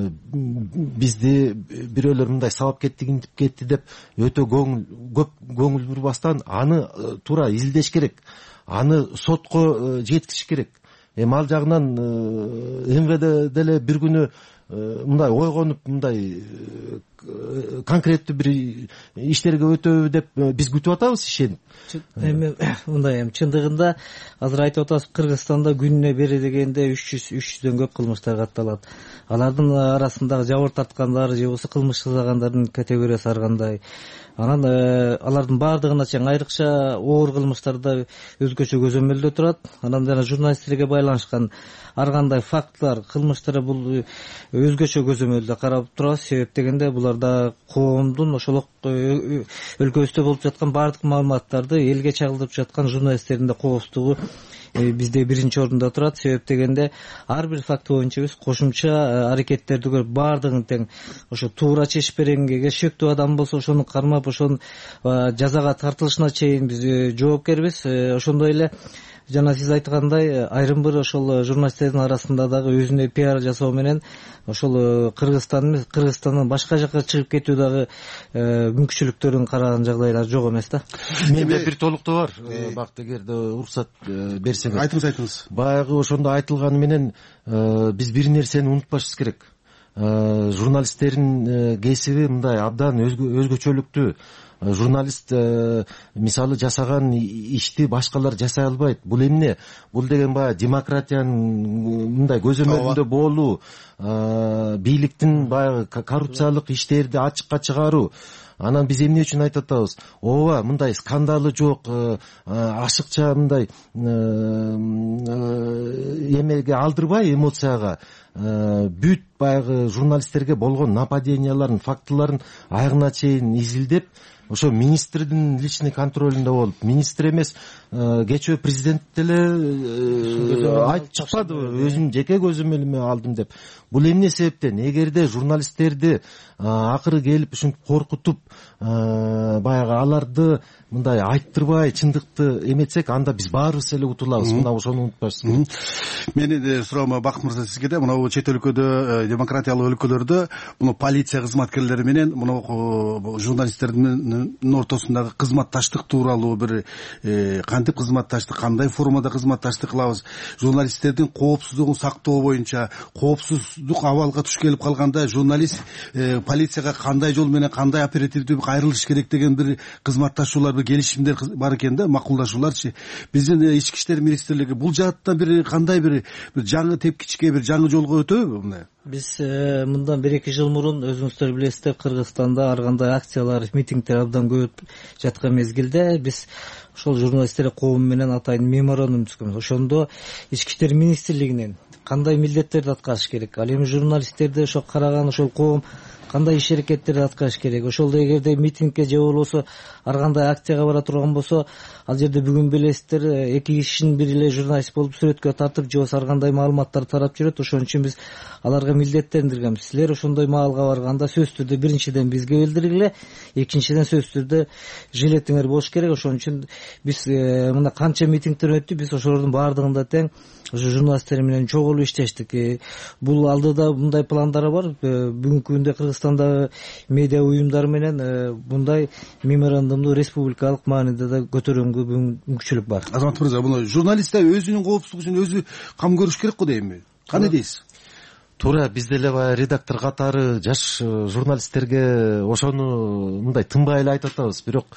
бизди бирөөлөр мындай сабап кетти, кинтип кетти деп өтө көңүл көп көңүл бурбастан аны туура изилдеш керек. Аны сотко жеткизиш керек. Эми ал жагынан эм вэ дэ деле бир күнү мындай ойгонуп, мындай конкреттүү бир иштерге өтөбү деп биз күтүп атабыз, ишенип. Эми мындай эми чындыгында азыр айтып атасыз, Кыргызстанда күнүнө бери дегенде үч жүз үч жүздөн көп кылмыштар катталат. Алардын арасындагы жабыр тарткандар же болбосо кылмыш жасагандардын категориясы ар кандай. Анан алардын баардыгына чейин айрыкча оор кылмыштарда өзгөчө көзөмөлдө турат. Анан жана журналисттерге байланышкан ар кандай фактылар, кылмыштар бул өзгөчө көзөмөлдө карап турабыз. Себеп дегенде буларда коомдун ошол өлкөбүздө болуп жаткан баардык маалыматтарды элге чагылдырып жаткан журналисттердин да коопсуздугу бизде биринчи орунда турат. Себеп дегенде ар бир факт боюнча биз кошумча аракеттерди көрүп, баардыгын тең ошо туура чечип бергенге, шектүү адам болсо ошону кармап ошонун жазага тартылышына чейин биз жоопкербиз. Ошондой эле жана сиз айткандай айрым бир ошол журналисттердин арасында дагы өзүнө пиар жасоо менен ошол Кыргызстан Кыргызстандан башка жака чыгып кетүү дагы мүмкүнчүлүктөрүн караган жагдайлар жок эмес да. Менде бир толуктоо бар, бактыгерде уруксат берсеңиз. Айтыңыз, айтыңыз. Баягы ошондо айтылганы менен биз бир нерсени унутпашыбыз керек. Журналисттердин кесиби мындай абдан өзгөчөлүктүү. Журналист мисалы жасаган ишти башкалар жасай албайт. Бул эмне? Бул деген баягы демократиянын мындай көзөмөлүндө болуу, бийликтин баягы коррупциялык иштерди ачыкка чыгаруу. Анан биз эмне үчүн айтып атабыз? Ооба, мындай скандалы жок, ашыкча мындай эмеге алдырбай, эмоцияга бүт баягы журналисттерге болгон нападенияларын, фактыларын аягына чейин изилдеп, ошо министрдин личный контролунда болуп, министр эмес, кечээ президент деле айтып чыкпадыбы, өзүм жеке көзөмөлүмө алдым деп. Бул эмне себептен? Эгерде журналисттерди акыры келип ушинтип коркутуп, баягы аларды мындай айттырбай чындыкты эметсек, анда биз баарыбыз эле утулабыз. Мына ошону унутпашсыз. Менин суроомо Бакыт мырза сизге да, мына чет өлкөдө, демократиялык өлкөлөрдө муну полиция кызматкерлери менен муну журналисттердин ортосундагы кызматташтык тууралуу бир кантип кызматташтык, кандай формада кызматташтык кылабыз, журналисттердин коопсуздугун сактоо боюнча, коопсуздук абалга туш келип калганда журналист полицияга кандай жол менен, кандай оперативдүү кайрылыш керек деген бир кызматташуулар, бир келишимдер бар экен да, макулдашууларчы. Биздин ички иштер министрлиги бул жааттан бир кандай бир жаңы тепкичке, бир жаңы жолго өтөбү мындай? Биз мындан бир эки жыл мурун өзүңүздөр билесиздер, Кыргызстанда ар кандай акциялар, митингдер абдан көп жаткан мезгилде биз ошол журналисттер коому менен атайын меморандум түзгөнбүз. Ошондо ички иштер министрлигинен кандай милдеттерди аткарыш керек, ал эми журналисттерди ошо караган ошол коом кандай иш аракеттерди аткарыш керек. Ошол эгерде митингге же болбосо ар кандай акцияга бара турган болсо, ал жерде бүгүн билесиздер, эки кишинин бири эле журналист болуп сүрөткө тартып же болбосо ар кандай маалыматтар тарап жүрөт. Ошон үчүн биз аларга милдеттендиргенбиз. Силер ошондой маалга барганда сөзсүз түрдө биринчиден бизге билдиргиле, экинчиден сөзсүз түрдө жилетиңер болуш керек. Ошон үчүн биз мына канча митингдер өттү, биз ошолордун баардыгында тең ошо журналисттер менен чогулуп иштештик. Бул алдыда мындай пландар бар. Бүгүнкү күндө Кыргызстандагы медиа уюмдар менен мындай меморандумду республикалык мааниде да көтөргөнгө мүмкүнчүлүк бар. Азамат мырза, буну журналисттер өзүнүн коопсуздугу үчүн өзү кам көрүш керек го дейинби? Кандай дейсиз? Туура, бизде эле баягы редактор катары жаш журналисттерге ошону мындай тынбай эле айтып атабыз. Бирок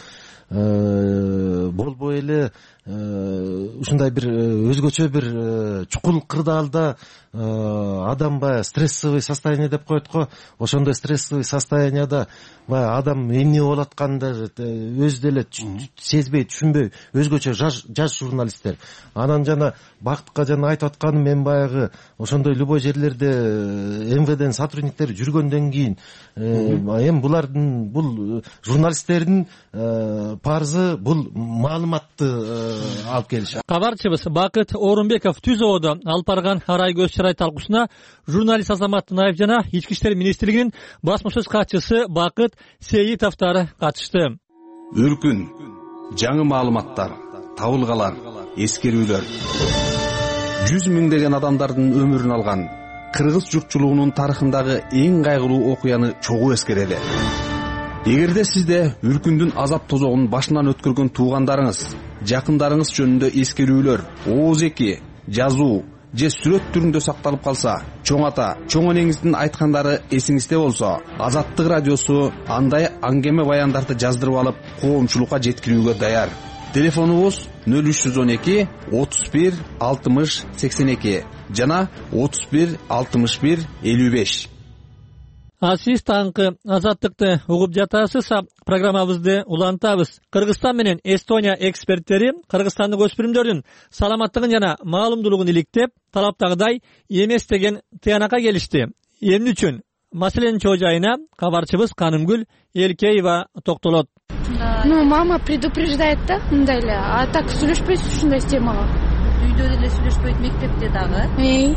болбой эле ушундай бир өзгөчө бир чукул кырдаалда адам баягы стрессовый состояние деп коет го, ошондой стрессовый состоянияда баягы адам эмне болуп атканын өзү деле сезбей түшүнбөй өзгөчө жаш журналисттер. Анан жана Бактыкка жана айтып атканым, мен баягы ошондой любой жерлерде эм вэ ден сотрудниктери жүргөндөн кийин эми булардын, бул журналисттердин парызы бул маалыматты алып келиш. Кабарчыбыз Бакыт Орунбеков түз ободо алып барган арай көз чырай талкуусуна журналист Азамат Наев жана Ички иштер министрлигинин басма сөз катчысы Бакыт Сейитовдор катышты. Өркүн, жаңы маалыматтар, табылгалар, эскерүүлөр. Жүз миңдеген адамдардын өмүрүн алган кыргыз журтчулугунун тарыхындагы эң кайгылуу окуяны чогуу эскерели. Эгерде сизде Үркүндүн азап тозогун башынан өткөргөн туугандарыңыз, жакындарыңыз жөнүндө эскерүүлөр, ооз эки, жазуу же сүрөт түрүндө сакталып калса, чоң ата, чоң энеңиздин айткандары эсиңизде болсо, Азаттык радиосу андай аңгеме баяндарды жаздырып алып, коомчулукка жеткирүүгө даяр. Телефонубуз нөл үч жүз он эки отуз бир алтымыш сексен эки жана отуз бир алтымыш бир элүү беш. А сиз таңкы Азаттыкты угуп жатасыз. Программабызды улантабыз. Кыргызстан менен Эстония эксперттери кыргызстандык өспүрүмдөрдүн саламаттыгын жана маалымдуулугун иликтеп, талаптагыдай эмес деген тыянакка келишти. Эмне үчүн? Маселенин чоо жайына кабарчыбыз Канымгүл Элкеева токтолот. Ну, мама предупреждает да, мындай эле. А так сүйлөшпөйсүз ушундай темага. Үйдө деле сүйлөшпөйт, мектепте дагы. Эй.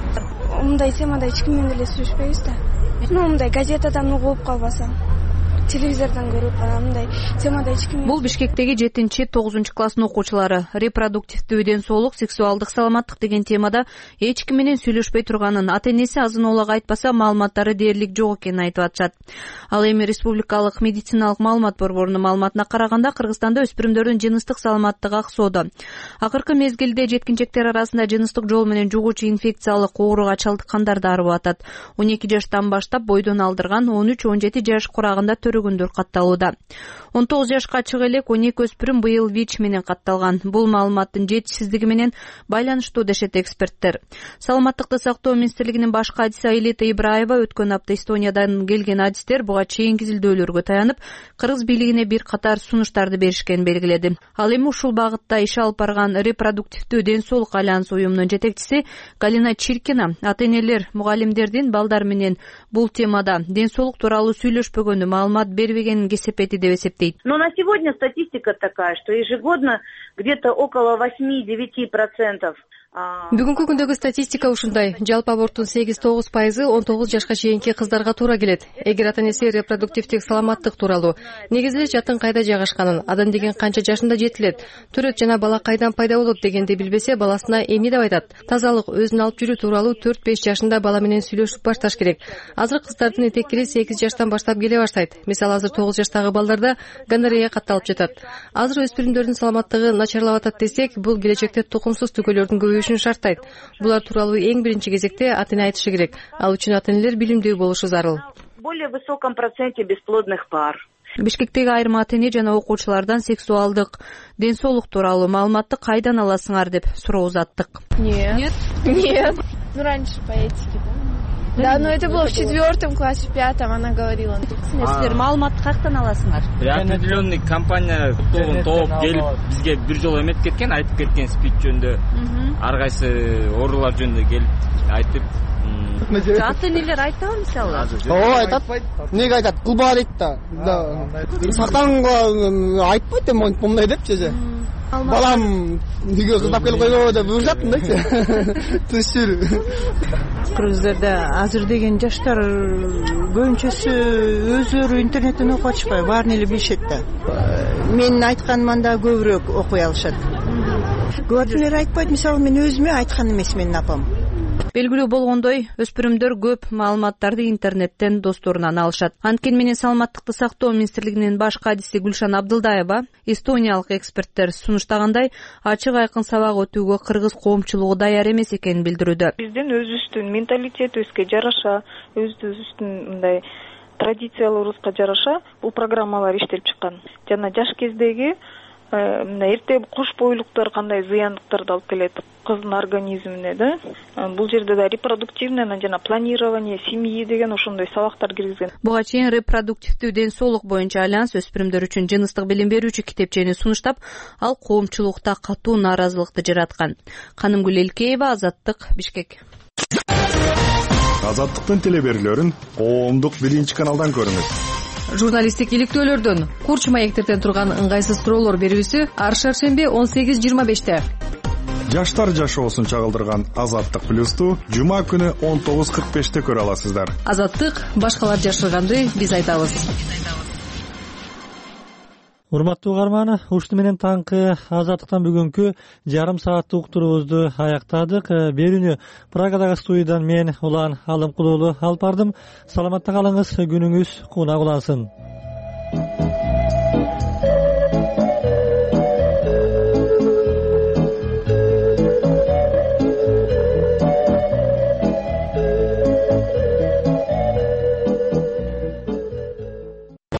Мындай темада эч ким менен деле сүйлөшпөйбүз да. Ну, мындай газетадан угуп калбасам, телевизордон көрүп, анан мындай темада эч ким. Бул Бишкектеги жетинчи тогузунчу класстын окуучулары репродуктивдүү ден соолук, сексуалдык саламаттык деген темада эч ким менен сүйлөшпөй турганын, ата-энеси азын-оолак айтпаса маалыматтары дээрлик жок экенин айтып атышат. Ал эми Республикалык медициналык маалымат борборунун маалыматына караганда Кыргызстанда өспүрүмдөрдүн жыныстык саламаттыгы аксоодо. Акыркы мезгилде жеткинчектер арасында жыныстык жол менен жугуучу инфекциялык ооруга чалдыккандар да арып атат. он эки жаштан баштап бойдон алдырган он үч он жети жаш курагында көргөндөр катталууда. он тогуз жашка чыга элек он эки өспүрүм быйыл ВИЧ менен катталган. Бул маалыматтын жетишсиздиги менен байланыштуу дешет эксперттер. Саламаттыкты сактоо министрлигинин баш кадиси Айлета Ибраева өткөн апта Эстониядан келген адистер буга чейин изилдөөлөргө таянып, кыргыз бийлигине бир катар сунуштарды беришкенин белгиледи. Ал эми ушул багытта иш алып барган репродуктивдүү ден соолук альянсы уюмунун жетекчиси Галина Чиркина ата-энелер, мугалимдердин балдар менен бул темада ден соолук тууралуу сүйлөшпөгөнү, маалымат бербегенин кесепети деп эсептейт. Но на сегодня статистика такая, что ежегодно где-то около восемь-девять процентов. Бүгүнкү күндөгү статистика ушундай. Жалпы аборттун сегиз тогуз пайызы он тогуз жашка чейинки кыздарга туура келет. Эгер ата-энеси репродуктивдик саламаттык тууралуу, негизи эле жатын кайда жайгашканын, адам деген канча жашында жетилет, төрөт жана бала кайдан пайда болот дегенди билбесе, баласына эмне деп айтат. Тазалык, өзүн алып жүрүү тууралуу төрт беш жашында бала менен сүйлөшүп башташ керек. Азыр кыздардын этеккири сегиз жаштан баштап келе баштайт. Мисалы, азыр тогуз жаштагы балдарда гонорея катталып жатат. Азыр өспүрүмдөрдүн саламаттыгы начарлап атат десек, бул келечекте тукумсуз түгөлөрдүн көбөйүшүн шарттайт. Булар тууралуу эң биринчи кезекте ата-эне айтышы керек. Ал үчүн ата-энелер билимдүү болушу зарыл. Более высоком проценте бесплодных пар. Бишкектеги айрым ата-эне жана окуучулардан сексуалдык ден соолук тууралуу маалыматты кайдан аласыңар деп суроо узаттык. Нет. Нет. Ну, раньше по этике, да? Да, но это было в четвертом классе, в пятом она говорила. Силер маалыматты каяктан аласыңар? Определенный компания тобун тооп келип бизге бир жолу эметип кеткен, айтып кеткен спич жөнүндө. Ар кайсы оорулар жөнүндө келип айтып. Ата-энелер айтабы мисалы? Ооба, айтат. Эмнеге айтат? Кылба дейт да. Сактанганга айтпайт эми мындай депчи. Балам үйгө кыздап келип койбобу деп буйрушат мындайчы. Түшүр. Кыргыздарда азыр деген жаштар көбүнчөсү өздөрү интернеттен окуп атышпайбы, баарын эле билишет да. Менин айтканыман да көбүрөөк окуй алышат. Көбүнчөлөр айтпайт, мисалы мен өзүмө айткан эмес менин апам. Белгилүү болгондой, өспүрүмдөр көп маалыматтарды интернеттен досторунан алышат. Анткени менен Саламаттыкты сактоо министрлигинин баш кадиси Гүлшан Абдылдаева эстониялык эксперттер сунуштагандай, ачык айкын сабак өтүүгө кыргыз коомчулугу даяр эмес экенин билдирүүдө. Биздин өзүбүздүн менталитетибизге жараша, өзүбүздүн мындай традицияларыбызга жараша бул программалар иштелип чыккан. Жана жаш кездеги мына эрте кош бойлуктар кандай зыяндыктарды алып келет кыздын организмине да. Бул жерде да репродуктивный жана планирование семьи деген ошондой сабактар киргизген. Буга чейин репродуктивдүү ден соолук боюнча альянс өспүрүмдөр үчүн жыныстык билим берүүчү китепчени сунуштап, ал коомчулукта катуу нааразылыкты жараткан. Канымгүл Элкеева, Азаттык, Бишкек. Азаттыктын телеберүүлөрүн коомдук биринчи каналдан көрүңүз. Журналисттик иликтөөлөрдөн, курч маектерден турган ыңгайсыз суроолор берүүсү ар шаршемби он сегиз жыйырма беште. Жаштар жашоосун чагылдырган Азаттык плюсту жума күнү он тогуз кырк беште көрө аласыздар. Азаттык, башкалар жашырганды биз айтабыз. Урматтуу угарман, ушуну менен таңкы Азаттыктан бүгүнкү жарым сааттык уктуруубузду аяктадык. Берүүнү Прагадагы студиядан мен Улан Алымкулуулу алып бардым. Саламатта калыңыз, күнүңүз кунак улансын.